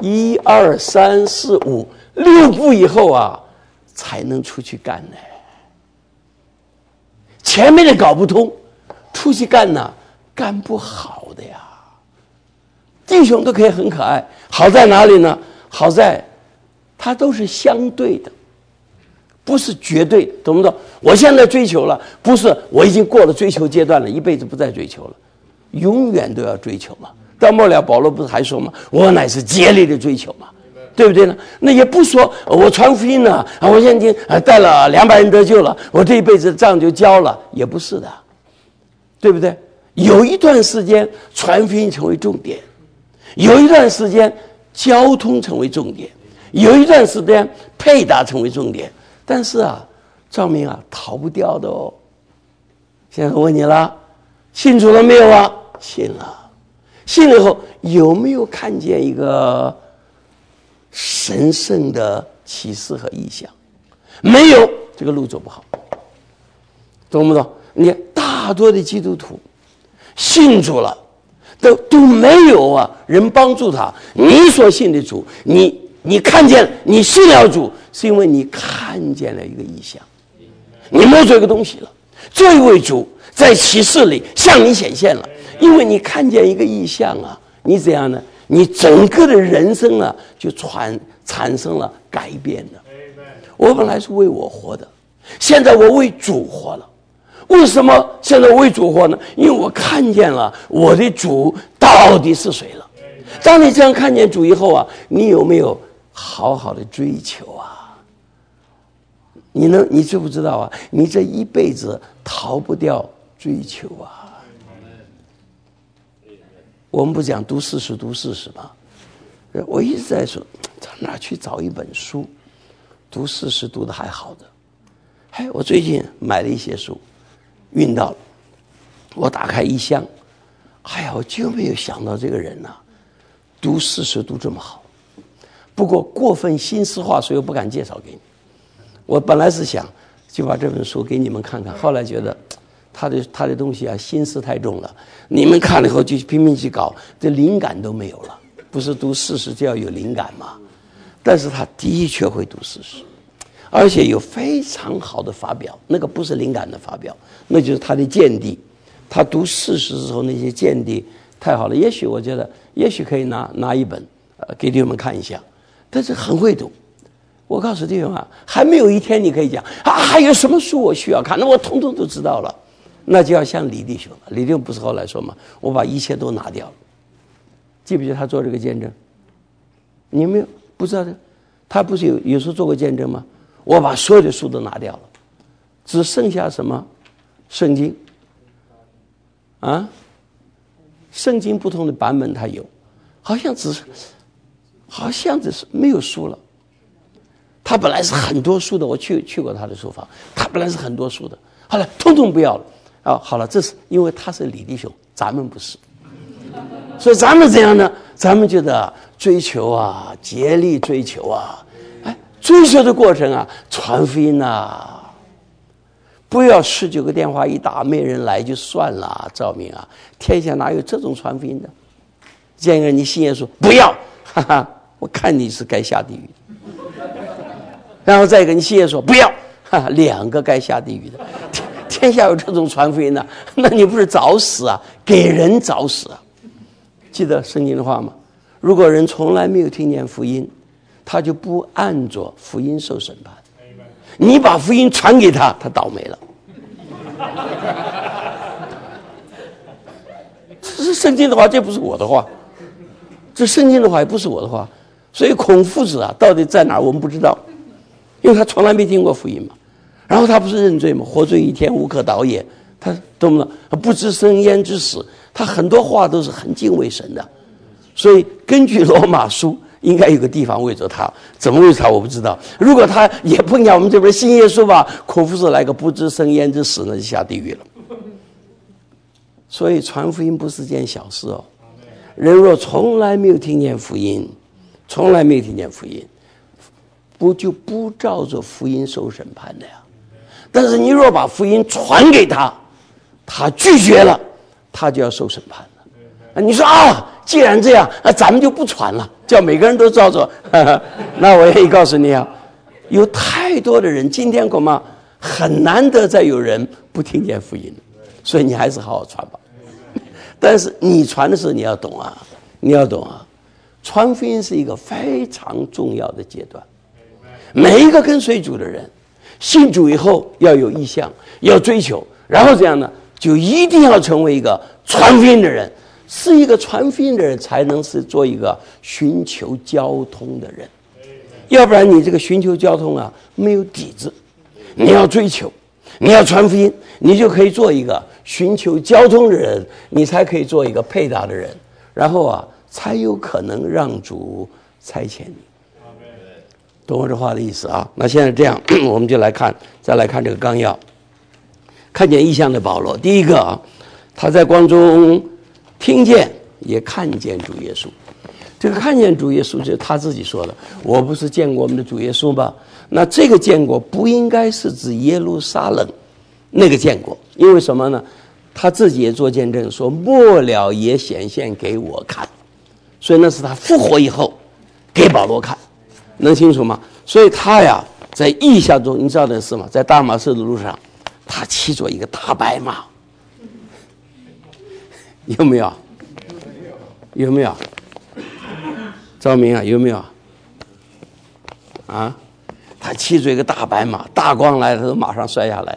1、2、3、4、5。6步以后才能出去干呢。前面的搞不通，出去干呢，干不好的呀。弟兄都可以很可爱，好在哪里呢？好在它都是相对的，不是绝对的，懂不懂？我现在追求了，不是我已经过了追求阶段了，一辈子不再追求了，永远都要追求嘛。到末了，保罗不是还说吗？我乃是竭力的追求嘛。对不对呢？那也不说我传福音了我现在已经带了200人得救了，我这一辈子账就交了，也不是的，对不对？有一段时间传福音成为重点，有一段时间交通成为重点，有一段时间配搭成为重点， 但是啊，照明啊，逃不掉的哦。现在我问你了，信主了没有啊？信了。信了以后，有没有看见一个神圣的启示和意象？没有，这个路走不好。懂不懂？你大多的基督徒信主了，都没有啊人帮助他。你所信的主，你看见你信了主，是因为你看见了一个意象，你摸着一个东西了。这一位主在启示里向你显现了，因为你看见一个意象啊，你怎样呢？你整个的人生啊就产生了改变的。我本来是为我活的，现在我为主活了。为什么现在我为主活呢？因为我看见了我的主到底是谁了。当你这样看见主以后啊，你有没有好好的追求啊？你知不知道啊？你这一辈子逃不掉追求啊。我们不讲读40吗？我一直在说，到哪去找一本书读40读的还好的。我最近买了一些书，运到了，我打开一箱，我就没有想到这个人啊，读40读这么好。不过过分心思化，所以我不敢介绍给你。我本来是想就把这本书给你们看看，后来觉得他的东西啊，心思太重了，你们看了以后就拼命去搞，这灵感都没有了。不是读40就要有灵感吗？但是他的确会读40，而且有非常好的发表，那个不是灵感的发表，那就是他的见地。他读40时候那些见地太好了，也许我觉得也许可以拿一本给弟兄们看一下，但是很会读。我告诉弟兄啊，还没有一天你可以讲还有什么书我需要看，那我统统都知道了。那就要像李弟兄了，李弟兄不是后来说嘛，我把一切都拿掉了。记不记得他做这个见证？你们不知道的，他不是有时候做过见证吗？我把所有的书都拿掉了，只剩下什么？圣经啊，圣经不同的版本他有，好像只是没有书了。他本来是很多书的，我去过他的书房，他本来是很多书的，后来统统不要了。好了，这是因为他是李弟兄，咱们不是。所以咱们怎样呢？咱们觉得追求啊，竭力追求啊，追求的过程啊，传福音啊，不要19个电话一打没人来就算了。照明啊，天下哪有这种传福音的？见一个人你信耶稣，不要，我看你是该下地狱的。然后再一个你信耶稣，不要，2个该下地狱的。天下有这种传福音的，那你不是找死啊？给人找死啊！记得圣经的话吗？如果人从来没有听见福音，他就不按着福音受审判。你把福音传给他，他倒霉了。这是圣经的话，这不是我的话。这圣经的话也不是我的话。所以孔夫子啊，到底在哪儿我们不知道，因为他从来没听过福音嘛。然后他不是认罪吗？活罪1天无可倒也。他懂不懂？不知生焉知死。他很多话都是很敬畏神的。所以根据罗马书，应该有个地方为着他，怎么为着他我不知道。如果他也碰见我们这边信耶稣吧，孔夫子来个不知生焉知死，那就下地狱了。所以传福音不是件小事哦。人若从来没有听见福音，从来没有听见福音，就不照着福音受审判的呀。但是你若把福音传给他，他拒绝了，他就要受审判了。你说既然这样，咱们就不传了，叫每个人都照着。那我也告诉你啊，有太多的人，今天恐怕很难得再有人不听见福音，所以你还是好好传吧。但是你传的时候你要懂啊，传福音是一个非常重要的阶段。每一个跟随主的人，信主以后要有意向，要追求，然后这样呢，就一定要成为一个传福音的人。是一个传福音的人，才能是做一个寻求交通的人。要不然你这个寻求交通啊，没有底子。你要追求，你要传福音，你就可以做一个寻求交通的人，你才可以做一个配搭的人，然后才有可能让主差遣你。 懂我这话的意思啊？那现在这样，我们就再来看这个纲要。看见异象的保罗，第一个啊，他在光中听见也看见主耶稣。这个看见主耶稣就是他自己说的，我不是见过我们的主耶稣吗？那这个见过不应该是指耶路撒冷那个见过，因为什么呢？他自己也做见证说，末了也显现给我看，所以那是他复活以后给保罗看，能清楚吗？所以他呀在异象中，你知道的是吗？在大马士的路上，他骑着一个大白马，有没有？有没有？赵明啊，有没有？啊，他骑着一个大白马，大光来了，他都马上摔下来了，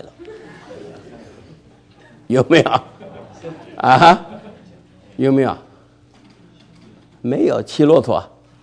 有没有？啊，有没有？没有，骑骆驼，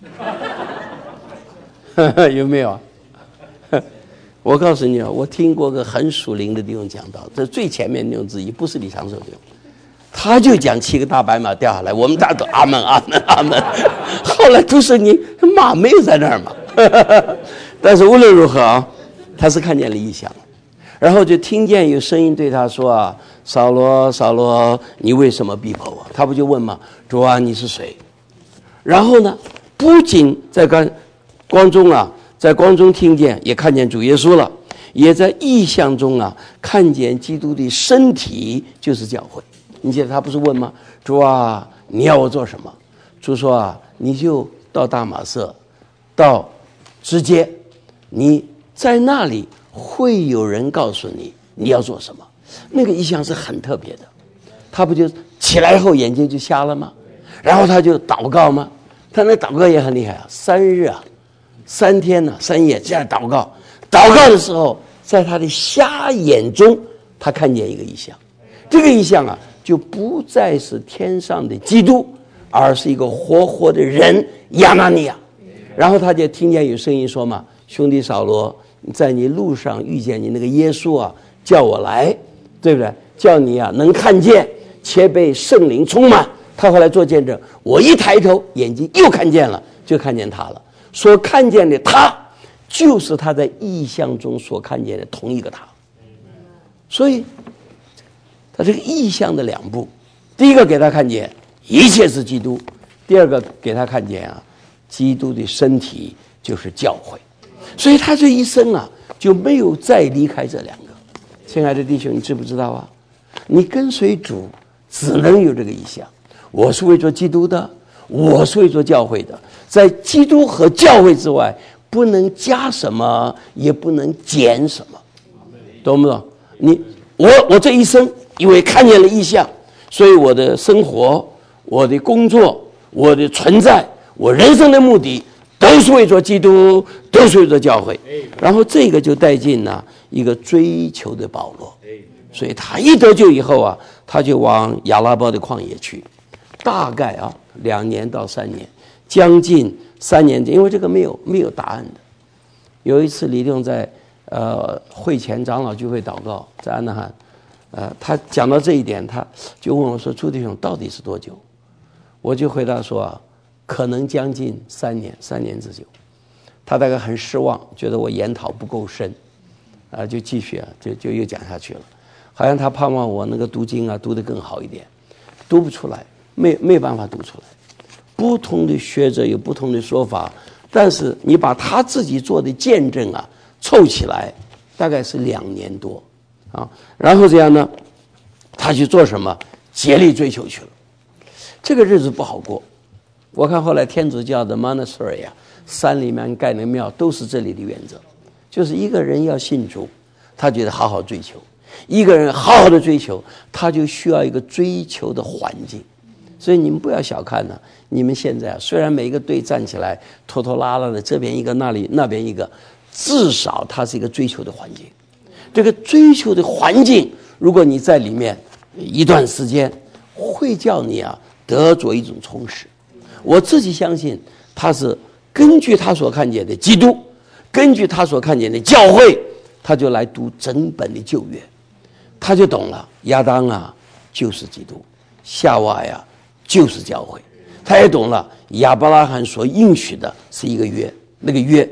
有没有？我告诉你啊，我听过个很属灵的弟兄讲道，这最前面弟兄之一，不是李长寿弟兄，他就讲骑个大白马掉下来，我们大家都阿门阿门阿门。后来都是你马没有在那儿嘛，但是无论如何啊，他是看见了异象，然后就听见有声音对他说啊，扫罗扫罗，你为什么逼迫我？他不就问吗？主啊，你是谁？然后呢，不仅在光中啊，在光中听见，也看见主耶稣了，也在异象中啊看见基督的身体，就是教会。你记得他不是问吗？主啊，你要我做什么？主说啊，你就到大马色，到直接，你在那里会有人告诉你你要做什么。那个异象是很特别的，他不就起来后眼睛就瞎了吗？然后他就祷告吗？他那祷告也很厉害啊，3日啊，3天呢，3夜这样祷告。祷告的时候，在他的瞎眼中，他看见一个异象。这个异象啊，就不再是天上的基督，而是一个活活的人亚拿尼亚。然后他就听见有声音说嘛：“兄弟扫罗，在你路上遇见你那个耶稣啊，叫我来，对不对？叫你啊能看见，且被圣灵充满。”他后来做见证，我一抬头，眼睛又看见了，就看见他了。所看见的他，就是他在异象中所看见的同一个他。所以他这个异象的2步，第一个给他看见一切是基督，第二个给他看见啊，基督的身体就是教会。所以他这一生啊就没有再离开这2个。亲爱的弟兄，你知不知道啊？你跟随主只能有这个异象。我是为做基督的，我是为做教会的，在基督和教会之外，不能加什么，也不能减什么，懂不懂？我这一生因为看见了异象，所以我的生活、我的工作、我的存在、我人生的目的，都是为做基督，都是为做教会。然后这个就带进了一个追求的保罗，所以他一得救以后啊，他就往亚拉伯的旷野去。大概啊2年到3年，将近3年，因为这个没有答案的。有一次李弟兄在会前长老聚会祷告，在安纳罕，他讲到这一点，他就问我说：“朱弟兄到底是多久？”我就回答说啊，可能将近3年之久。他大概很失望，觉得我研讨不够深，就继续啊，就又讲下去了。好像他盼望我那个读经啊读得更好一点，读不出来。没办法读出来，不同的学者有不同的说法，但是你把他自己做的见证啊凑起来，大概是2年多啊。然后这样呢，他去做什么？竭力追求去了。这个日子不好过。我看后来天主教的 monastery 啊，山里面盖的庙都是这里的原则，就是一个人要信主，他觉得好好追求；一个人好好的追求，他就需要一个追求的环境。所以你们不要小看呢，你们现在虽然每一个队站起来拖拖拉拉的，这边一个那边一个，至少它是一个追求的环境。这个追求的环境，如果你在里面一段时间，会叫你啊得着一种充实。我自己相信，他是根据他所看见的基督，根据他所看见的教会，他就来读整本的旧约，他就懂了，亚当啊就是基督，夏娃呀就是教会。他也懂了亚伯拉罕所应许的是一个约，那个约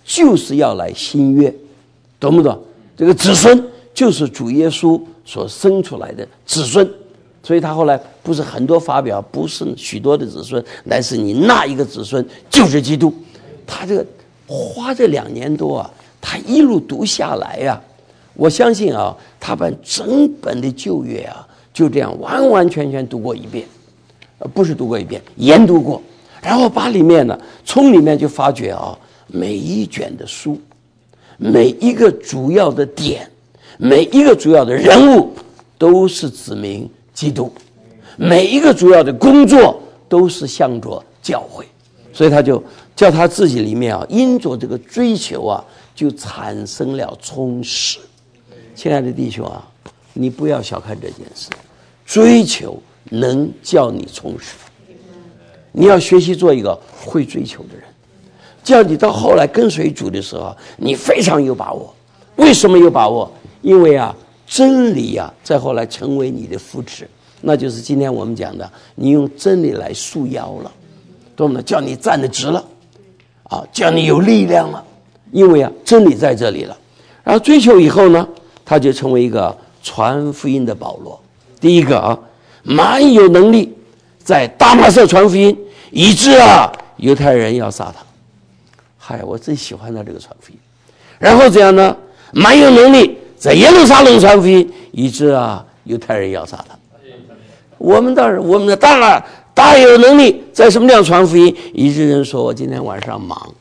就是要来新约，懂不懂？这个子孙就是主耶稣所生出来的子孙，所以他后来不是很多发表，不是许多的子孙，乃是你那一个子孙就是基督。他这个花这2年多啊，他一路读下来呀，我相信啊，他把整本的旧约啊就这样完完全全读过一遍，不是读过一遍，研读过，然后把里面呢，从里面就发觉啊，每一卷的书，每一个主要的点，每一个主要的人物都是指明基督，每一个主要的工作都是向着教会，所以他就叫他自己里面啊，因着这个追求啊，就产生了充实。亲爱的弟兄啊，你不要小看这件事，追求能叫你充实。你要学习做一个会追求的人，叫你到后来跟随主的时候，你非常有把握。为什么有把握？因为啊，真理啊，再后来成为你的扶持，那就是今天我们讲的，你用真理来束腰了，懂吗？叫你站得直了，啊，叫你有力量了，因为啊，真理在这里了。然后追求以后呢，他就成为一个传福音的保罗。第一个啊，蛮有能力，在大马色传福音，以致啊，犹太人要杀他。嗨，我最喜欢他这个传福音。然后怎样呢？蛮有能力，在耶路撒冷传福音，以致啊，犹太人要杀他。我们当然，我们的大有能力，在什么地方传福音？以致人说我今天晚上忙。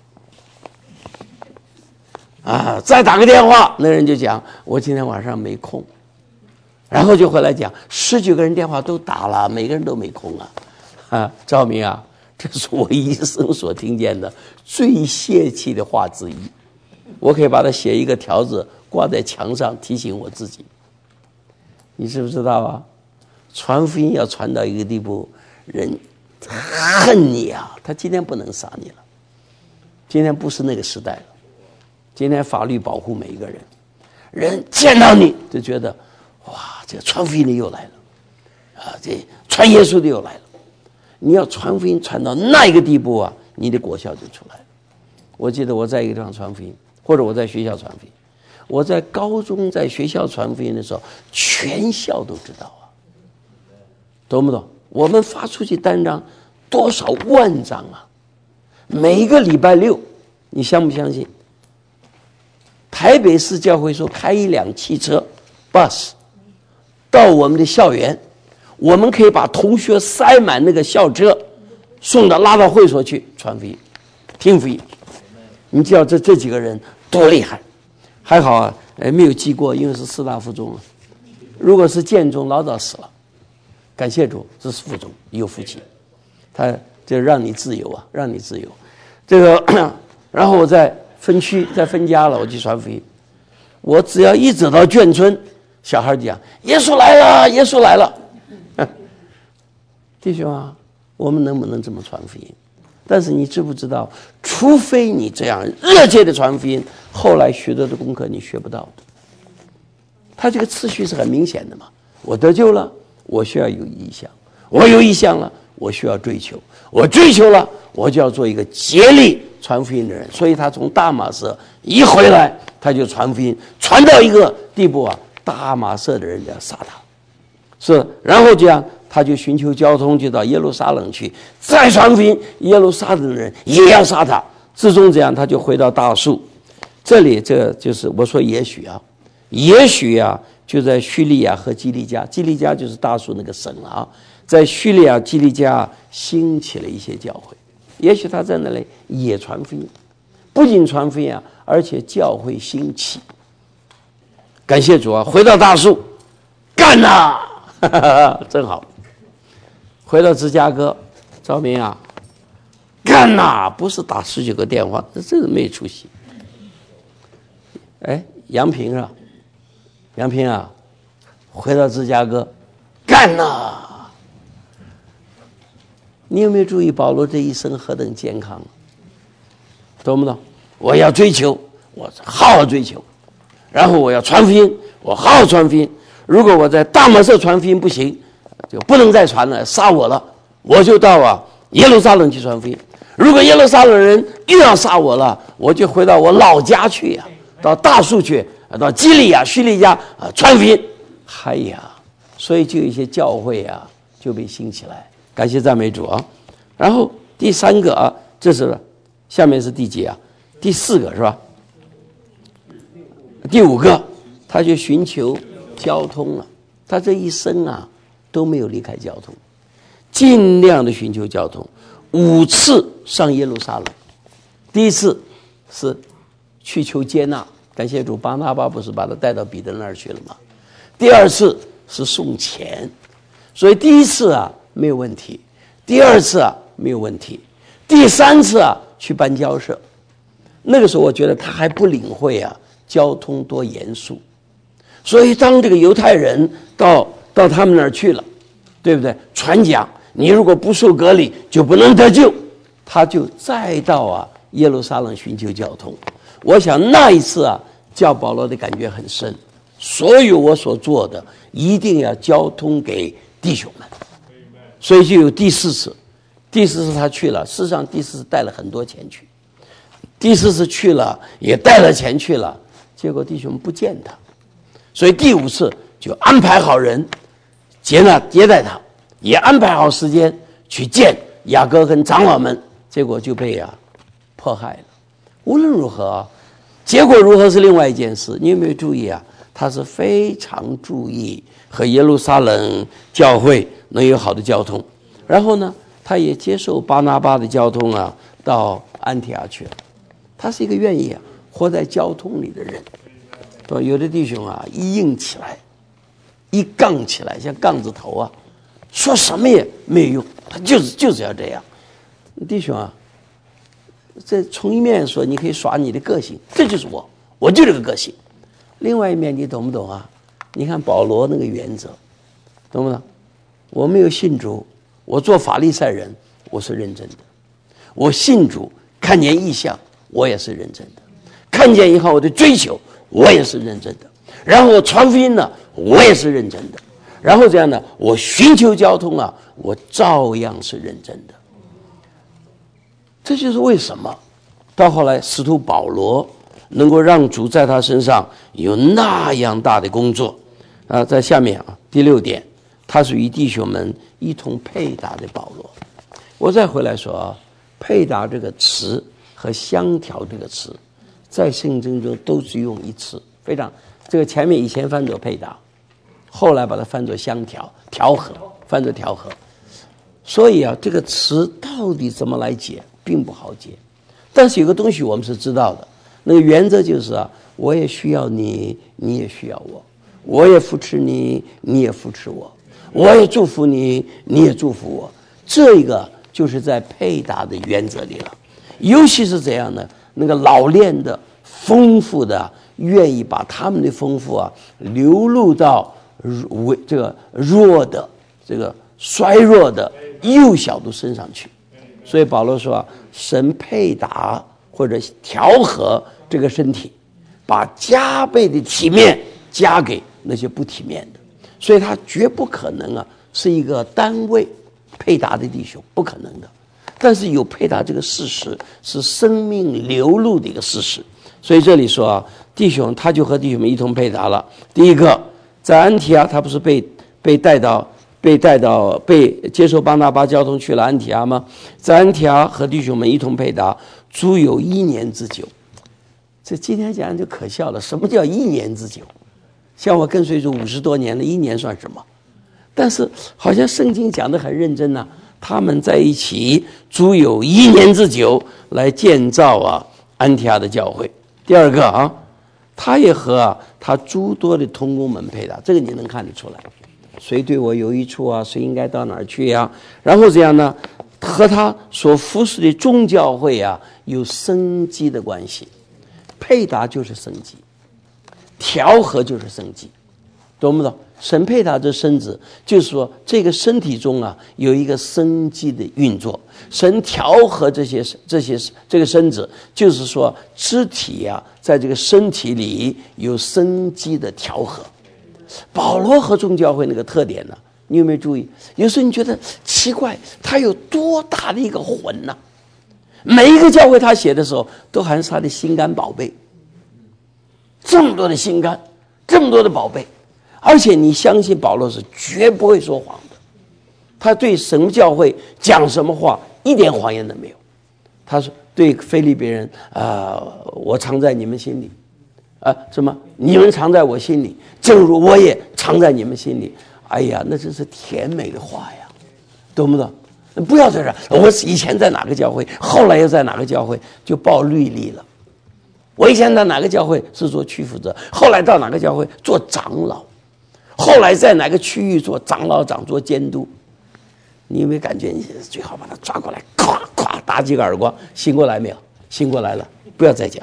啊，再打个电话，那人就讲我今天晚上没空，然后就回来讲19个人电话都打了，每个人都没空啊！啊，赵明啊，这是我一生所听见的最泄气的话之一。我可以把它写一个条子挂在墙上提醒我自己。你知不知道啊？传福音要传到一个地步，人恨你啊，他今天不能杀你了，今天不是那个时代了。今天法律保护每一个人，人见到你就觉得，哇，这个传福音的又来了，啊，这传耶稣的又来了。你要传福音传到那一个地步啊，你的果效就出来了。我记得我在一个地方传福音，或者我在学校传福音，我在高中在学校传福音的时候，全校都知道啊，懂不懂？我们发出去单张多少万张啊，每一个礼拜6，你相不相信？台北市教会说开一辆汽车 bus 到我们的校园，我们可以把同学塞满那个校车，拉到会所去传福音听福音。你知道这几个人多厉害，还好啊，没有记过，因为是师大附中啊。如果是建中老早死了，感谢主，这是附中有福气，他就让你自由啊，让你自由。这个然后我在分区在分家了，我去传福音。我只要一走到眷村，小孩就讲耶稣来了，耶稣来了。弟兄啊，我们能不能这么传福音？但是你知不知道，除非你这样热切的传福音，后来学到的功课你学不到的。他这个次序是很明显的嘛。我得救了，我需要有意向；我有意向了，我需要追求；我追求了，我就要做一个竭力传福音的人。所以他从大马色一回来，他就传福音，传到一个地步啊，大马色的人要杀他，是，然后这样他就寻求交通，就到耶路撒冷去，再传福音，耶路撒冷的人也要杀他。最终这样，他就回到大树。这里这就是我说也许啊，就在叙利亚和基利家，基利家就是大树那个省了啊，在叙利亚基利家兴起了一些教会。也许他在那里也传福音，不仅传福音啊，而且教会兴起。感谢主啊，回到大树，干呐！真好。回到芝加哥，赵明啊，干呐！不是打19个电话，这真是没出息。哎，杨平啊，杨平啊，回到芝加哥，干呐！你有没有注意保罗这一生何等健康？懂不懂？我要追求，我好好追求，然后我要传福音，我好好传福音。如果我在大马色传福音不行，就不能再传了，杀我了，我就到耶路撒冷去传福音。 如果耶路撒冷人又要杀我了，我就回到我老家去呀，到大树去，到基利亚、叙利亚传福音。哎呀，所以就有一些教会啊就被兴起来，感谢赞美主啊。然后第三个啊，这是下面是第几啊？第四个是吧？第五个，他就寻求交通了。他这一生啊都没有离开交通，尽量的寻求交通。5次上耶路撒冷，第一次是去求接纳，感谢主，巴拿巴不是把他带到彼得那儿去了吗？第二次是送钱，所以第一次啊没有问题，第二次啊没有问题，第三次啊去办交社。那个时候我觉得他还不领会啊交通多严肃，所以当这个犹太人到他们那儿去了，对不对？传讲你如果不受割礼就不能得救，他就再到啊耶路撒冷寻求交通。我想那一次啊叫保罗的感觉很深，所有我所做的一定要交通给弟兄们，所以就有第四次。第四次他去了，事实上第四次带了很多钱去，第四次去了也带了钱去了，结果弟兄们不见他，所以第5次就安排好人接待他，也安排好时间去见雅各跟长老们，结果就被迫害了。无论如何，结果如何是另外一件事。你有没有注意啊？他是非常注意和耶路撒冷教会能有好的交通，然后呢，他也接受巴拿巴的交通啊，到安提阿去了。他是一个愿意活在交通里的人。有的弟兄啊，一硬起来，一杠起来，像杠子头啊，说什么也没有用，他就是要这样。弟兄啊，这从一面说你可以耍你的个性，这就是我就这个个性。另外一面你懂不懂啊？你看保罗那个原则，懂不懂？我没有信主，我做法利赛人，我是认真的。我信主，看见异象，我也是认真的。看见以后我的追求，我也是认真的。然后我传福音呢，我也是认真的。然后这样呢，我寻求交通啊，我照样是认真的。这就是为什么到后来使徒保罗能够让主在他身上有那样大的工作啊。在下面啊第6点，他是与弟兄们一同配搭的保罗。我再回来说啊，配搭这个词和相调这个词在圣经中都只用一次，非常这个前面以前翻作配搭，后来把它翻作相调，调和，翻作调和。所以啊，这个词到底怎么来解并不好解，但是有个东西我们是知道的，那个原则就是啊，我也需要你，你也需要我，我也扶持你，你也扶持我，我也祝福你，你也祝福我。这个就是在配搭的原则里了。尤其是这样的那个老练的丰富的，愿意把他们的丰富啊流露到这个弱的这个衰弱的幼小的身上去。所以保罗说神配搭或者调和这个身体，把加倍的体面加给那些不体面的。所以他绝不可能啊是一个单位配搭的弟兄，不可能的。但是有配搭这个事实是生命流露的一个事实。所以这里说啊，弟兄他就和弟兄们一同配搭了。第一个，在安提阿他不是被接受巴拿巴交通去了安提阿吗？在安提阿和弟兄们一同配搭，足有1年之久。这今天讲就可笑了，什么叫1年之久？像我跟随主50多年了，1年算什么？但是好像圣经讲得很认真啊，他们在一起足有1年之久来建造啊安提阿的教会。第二个啊，他也和他诸多的同工们配搭，这个你能看得出来，谁对我有益处啊，谁应该到哪儿去呀？然后这样呢，和他所服侍的众教会啊有生机的关系。配搭就是生机，调和就是生机，懂不懂？神配搭这身子，就是说这个身体中啊有一个生机的运作。神调和这个身子，就是说肢体啊在这个身体里有生机的调和。保罗和众教会那个特点呢，你有没有注意？有时候你觉得奇怪，他有多大的一个魂呢？ 每一个教会他写的时候，都还是他的心肝宝贝。这么多的心肝，这么多的宝贝，而且你相信保罗是绝不会说谎的。他对什么教会讲什么话，一点谎言都没有。他说对腓立比人我藏在你们心里，什么你们藏在我心里，正如我也藏在你们心里。哎呀，那真是甜美的话呀，懂不懂？不要在这儿，我以前在哪个教会，后来又在哪个教会，就报律例了。我以前在哪个教会是做区负责，后来到哪个教会做长老，后来在哪个区域做长老长做监督。你有没有感觉你最好把他抓过来，咵咵打几个耳光？醒过来没有？醒过来了，不要再讲。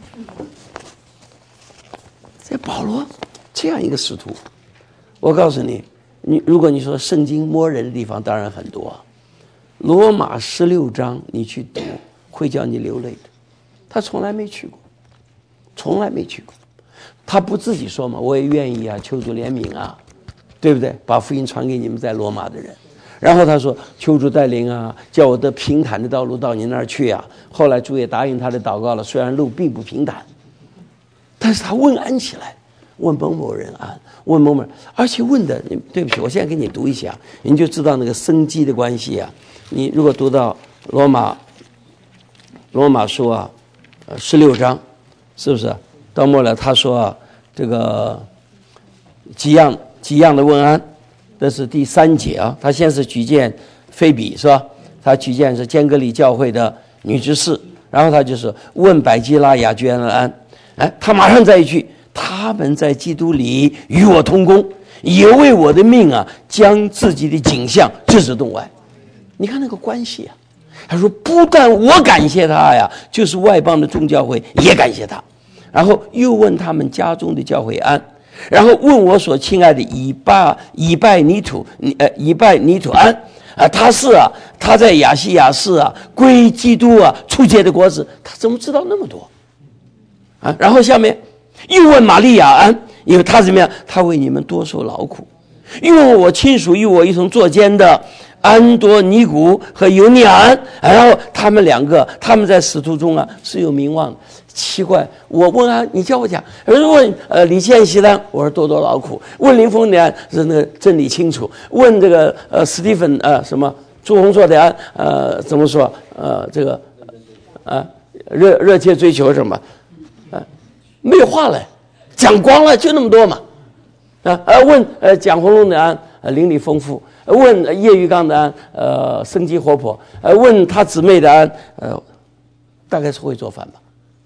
这保罗这样一个使徒，我告诉你，如果你说圣经摸人的地方，当然很多啊。罗马16章你去读，会叫你流泪的。他从来没去过，从来没去过。他不自己说嘛，我也愿意啊，求主怜悯啊，对不对？把福音传给你们在罗马的人。然后他说求主带领啊，叫我的平坦的道路到你那儿去啊。后来主也答应他的祷告了，虽然路并不平坦，但是他问安起来，问某某人安，问某某人，而且问的，对不起，我现在给你读一下，你就知道那个生机的关系啊。你如果读到罗马书啊，16章，是不是到末了他说啊，这个几样的问安，这是第3节啊。他先是举荐菲比，是吧？他举荐是坚革哩教会的女执事，然后他就是问百基拉、雅居安的安。他马上再一句，他们在基督里与我同工，也为我的命啊，将自己的景象置之度外。你看那个关系啊。他说不但我感谢他呀，就是外邦的众教会也感谢他。然后又问他们家中的教会安，然后问我所亲爱的以拜尼土安他在亚细亚市啊归基督啊初结的果子。他怎么知道那么多啊？然后下面又问玛利亚安，因为他怎么样？他为你们多受劳苦。又问我亲属与我一同作监的安多尼古和尤尼安，然后他们两个，他们在使徒中啊是有名望的。奇怪，我问啊，你叫我讲。问李健西安，我说多多劳苦。问林峰的安，是那个真理清楚。问这个史蒂芬什么朱洪硕的安，怎么说这个热切追求什么没有话了，讲光了，就那么多嘛。问蒋红龙的安，灵力丰富。问叶玉刚的安，生机活泼。问他姊妹的安，大概是会做饭吧。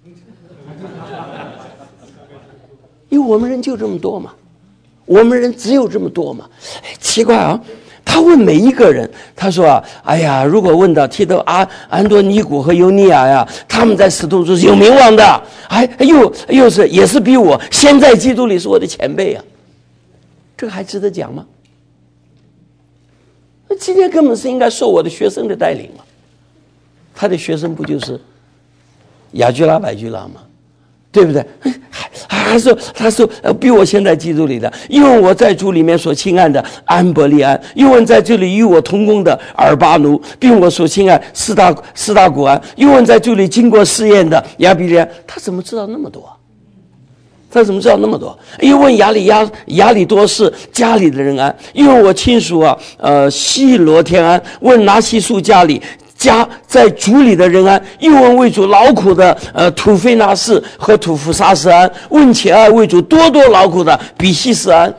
因为我们人就这么多嘛，我们人只有这么多嘛。奇怪啊，他问每一个人，他说啊，哎呀，如果问到提到安多尼古和尤尼亚呀，他们在使徒中是有名望的，也是比我先在基督里是我的前辈啊，这个还值得讲吗？今天根本是应该受我的学生的带领嘛。他的学生不就是雅居拉、百居拉吗？对不对？他说比我现在基督里的，因为我在主里面所亲爱的安伯利安，因为在这里与我同工的尔巴奴，并我所亲爱斯大古安，因为在这里经过试验的亚比利安。他怎么知道那么多？他怎么知道那么多？因为问亚里多士家里的人安，因为我亲属啊西罗天安，问拿西数家里家在主里的人安，又问为主劳苦的土菲纳士和土弗沙斯安，问且爱为主多多劳苦的比西斯安。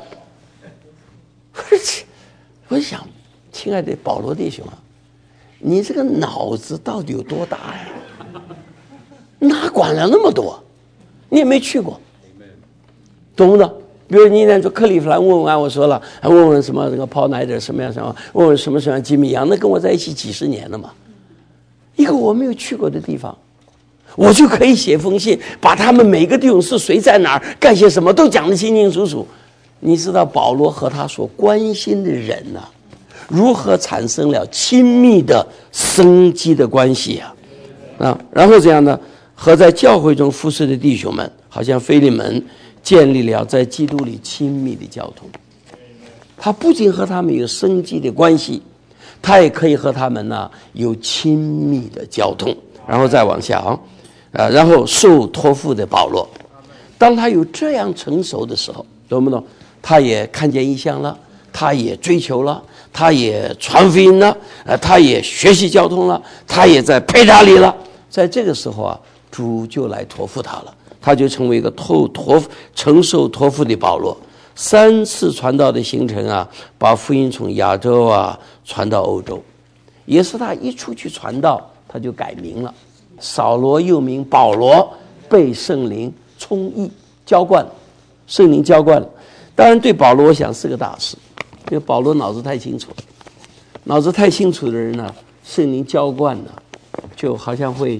我想，亲爱的保罗弟兄啊，你这个脑子到底有多大呀？哪管了那么多？你也没去过，懂不懂？比如你说克利夫兰问问我说了，问问什么这个Paul Snider什么样什么，问问什么吉米杨，那跟我在一起几十年了嘛。一个我没有去过的地方，我就可以写封信，把他们每个地方是谁在哪儿干些什么都讲得清清楚楚。你知道保罗和他所关心的人啊，如何产生了亲密的生机的关系啊？然后这样呢，和在教会中服侍的弟兄们，好像腓利门建立了在基督里亲密的交通。他不仅和他们有生机的关系，他也可以和他们呢有亲密的交通。 然后再往下然后受托付的保罗，当他有这样成熟的时候，懂不懂？他也看见异象了，他也追求了，他也传福音了，他也学习交通了，他也在配搭里了。在这个时候主就来托付他了，他就成为一个承受托付的保罗。3次传道的行程把福音从亚洲传到欧洲，也是他一出去传道，他就改名了，扫罗又名保罗，被圣灵充溢浇灌，圣灵浇灌了。当然对保罗我想是个大事，因为保罗脑子太清楚的人呢，圣灵浇灌呢就好像会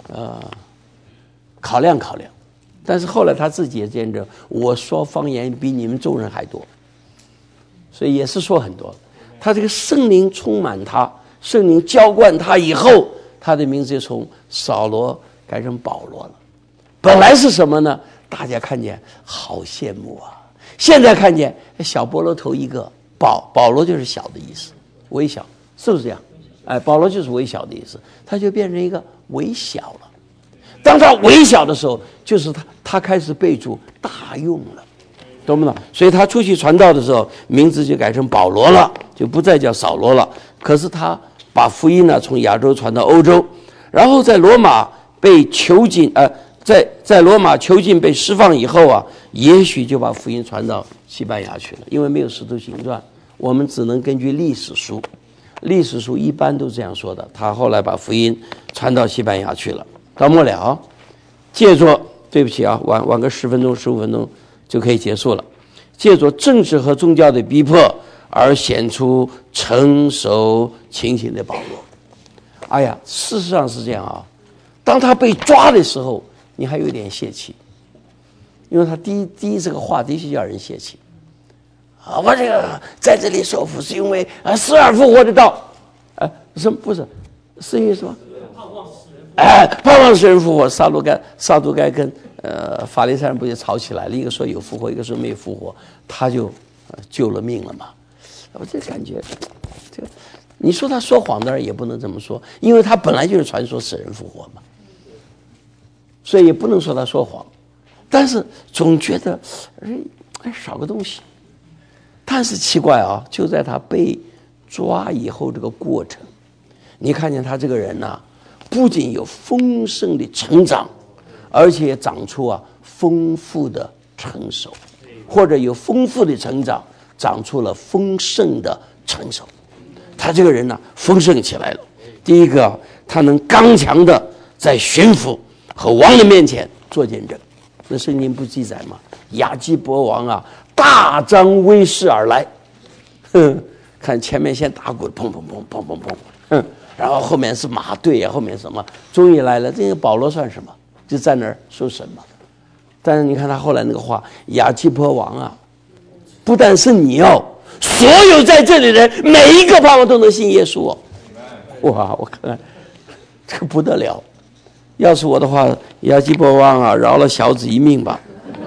考量，但是后来他自己也见证，我说方言比你们众人还多，所以也是说很多。他这个圣灵充满他，圣灵浇灌他以后，他的名字就从扫罗改成保罗了。本来是什么呢？大家看见好羡慕现在看见小菠萝头一个，保罗就是小的意思，微小，是不是这样？保罗就是微小的意思，他就变成一个微小了。当他微小的时候，就是他开始被主大用了，懂不懂？所以他出去传道的时候，名字就改成保罗了，就不再叫扫罗了。可是他把福音呢从亚洲传到欧洲，然后在罗马被囚禁，在罗马囚禁被释放以后也许就把福音传到西班牙去了，因为没有使徒行传，我们只能根据历史书一般都这样说的。他后来把福音传到西班牙去了。到末了借着对不起晚个10分钟15分钟就可以结束了。借着政治和宗教的逼迫而显出成熟清醒的保罗。事实上是这样当他被抓的时候，你还有点泄气，因为他第一这个话的确叫人泄气我这个在这里受苦是因为死而复活的道什么不是是因为什么盼望死人复活。撒都该跟法利赛人不就吵起来了，一个说有复活，一个说没有复活，他就救了命了嘛。我这感觉你说他说谎的人也不能这么说，因为他本来就是传说死人复活嘛，所以也不能说他说谎，但是总觉得少个东西。但是奇怪就在他被抓以后这个过程，你看见他这个人不仅有丰盛的成长，而且也长出丰富的成熟，或者有丰富的成长长出了丰盛的成熟。他这个人丰盛起来了。第一个，他能刚强的在巡抚和王的面前做见证。那圣经不记载吗？亚基伯王大张威势而来，看前面先打鼓，砰砰砰砰砰砰，然后后面是马队后面什么，终于来了。这个保罗算什么？就在那儿受审嘛。但是你看他后来那个话，亚基伯王不但是你所有在这里的人每一个盼望都能信耶稣哇，我看看这个不得了。要是我的话，亚基伯王饶了小子一命吧。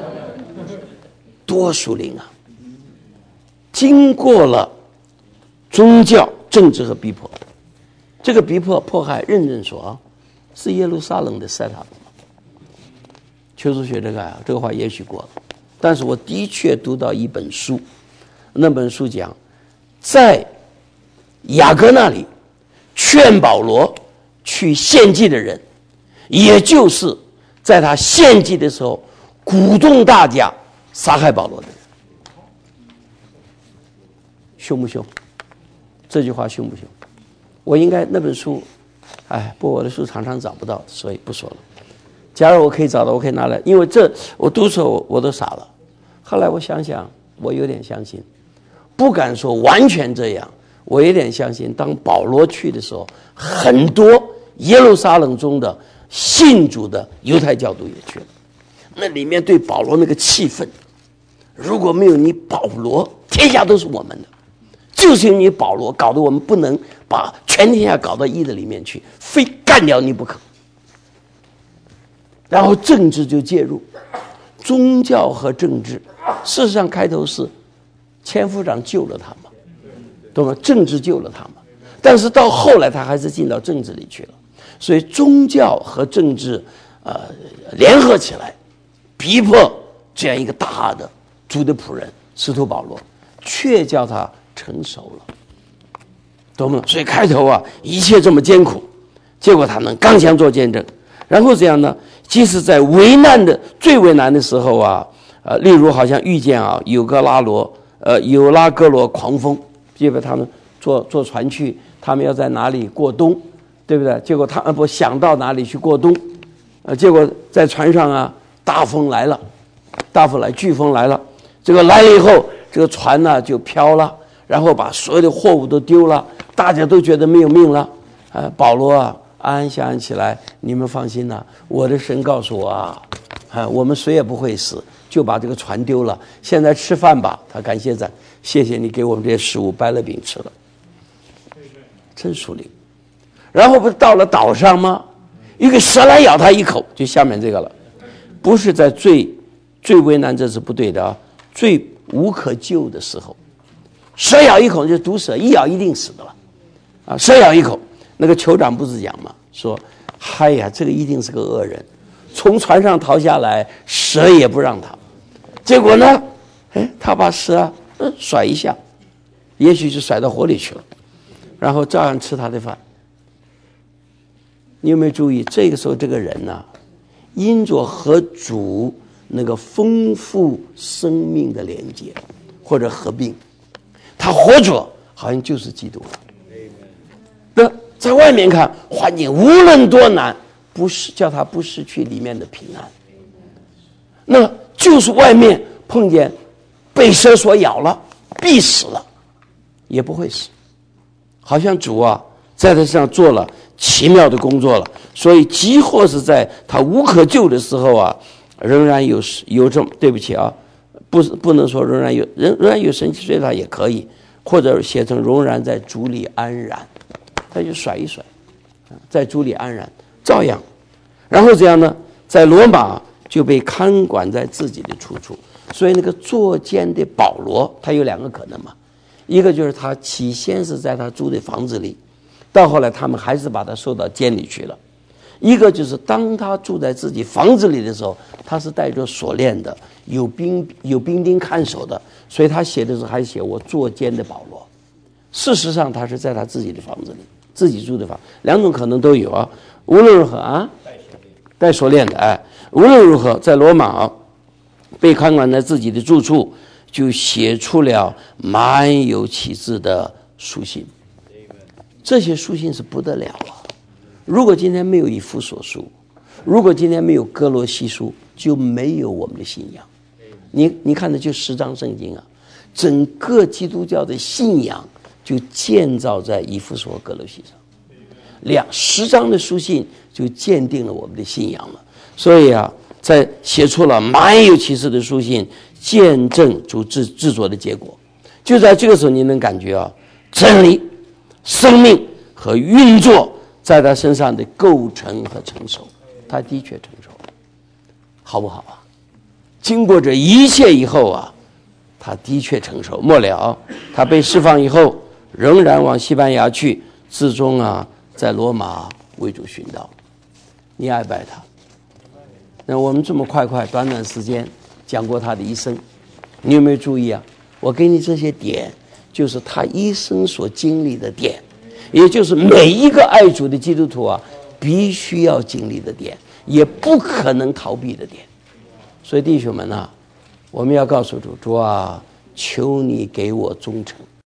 多属灵经过了宗教政治和逼迫，这个逼迫迫害认真说是耶路撒冷的 set up。 邱淑学这个话也许过了，但是我的确读到一本书，那本书讲在雅各那里劝保罗去献祭的人，也就是在他献祭的时候鼓动大家杀害保罗的人。凶不凶？这句话凶不凶？我应该那本书不过我的书常常找不到，所以不说了。假如我可以找到，我可以拿来，因为这我读出来我都傻了。后来我想想，我有点相信，不敢说完全这样，我有点相信，当保罗去的时候，很多耶路撒冷中的信主的犹太教徒也去了。那里面对保罗那个气氛，如果没有你保罗，天下都是我们的，就是因为你保罗搞得我们不能把全天下搞到一的里面去，非干掉你不可。然后政治就介入，宗教和政治，事实上开头是千夫长救了他们，懂吗？政治救了他们，但是到后来他还是进到政治里去了。 所以宗教和政治联合起来，逼迫这样一个大的主的仆人使徒保罗，却叫他成熟了，懂吗？所以开头啊，一切这么艰苦，结果他能刚强做见证，然后这样呢，即使在最为难的时候啊，例如好像遇见啊有拉哥罗狂风，结果他们坐船去，他们要在哪里过冬，对不对？结果他们不想到哪里去过冬，结果在船上啊，大风来，飓风来了，这个来了以后，这个船呢就飘了，然后把所有的货物都丢了，大家都觉得没有命了。保罗啊，安安详安起来，你们放心呐，我的神告诉我啊，我们谁也不会死，就把这个船丢了，现在吃饭吧。他感谢赞，谢谢你给我们这些食物，掰了饼吃了，真属灵。然后不是到了岛上吗？一个蛇来咬他一口，就下面这个了，不是在最为难，这是不对的啊，最无可救的时候，蛇咬一口就是毒蛇，一咬一定死的了啊！蛇咬一口，那个酋长不是讲吗？说，嗨呀，这个一定是个恶人，从船上逃下来，蛇也不让他。结果呢，他把蛇甩一下，也许就甩到火里去了，然后照样吃他的饭。你有没有注意，这个时候这个人呢，因着和主那个丰富生命的连接或者合并，他活着好像就是基督了。那在外面看环境无论多难，不是叫他不失去里面的平安，那就是外面碰见被蛇所咬了，必死了，也不会死。好像主啊，在他身上做了奇妙的工作了，所以即或是在他无可救的时候啊，仍然有这么，对不起啊，不能说仍然有神奇随他也可以，或者写成仍然在主里安然，他就甩一甩，在主里安然照样。然后这样呢，在罗马就被看管在自己的出处。所以那个作监的保罗，他有两个可能嘛，一个就是他起先是在他租的房子里，到后来他们还是把他收到监里去了。一个就是当他住在自己房子里的时候，他是带着锁链的，有兵丁看守的，所以他写的时候还写我作监的保罗。事实上他是在他自己的房子里，自己住的房，两种可能都有啊。无论如何啊，带锁链的，无论如何在罗马被看管在自己的住处，就写出了蛮有启示的书信。这些书信是不得了啊！如果今天没有以弗所书，如果今天没有哥罗西书，就没有我们的信仰。你看的就10章圣经啊，整个基督教的信仰就建造在以弗所和哥罗西上，10章的书信就鉴定了我们的信仰了。所以啊，在写出了蛮有启示的书信，见证主制作的结果。就在这个时候，你能感觉啊，真理、生命和运作在他身上的构成和成熟，他的确成熟了，好不好啊？经过这一切以后啊，他的确成熟。末了，他被释放以后，仍然往西班牙去，最终啊，在罗马为主殉道。你爱拜他。那我们这么短短时间讲过他的一生，你有没有注意啊？我给你这些点，就是他一生所经历的点，也就是每一个爱主的基督徒啊，必须要经历的点，也不可能逃避的点。所以弟兄们啊，我们要告诉主啊，求你给我忠诚。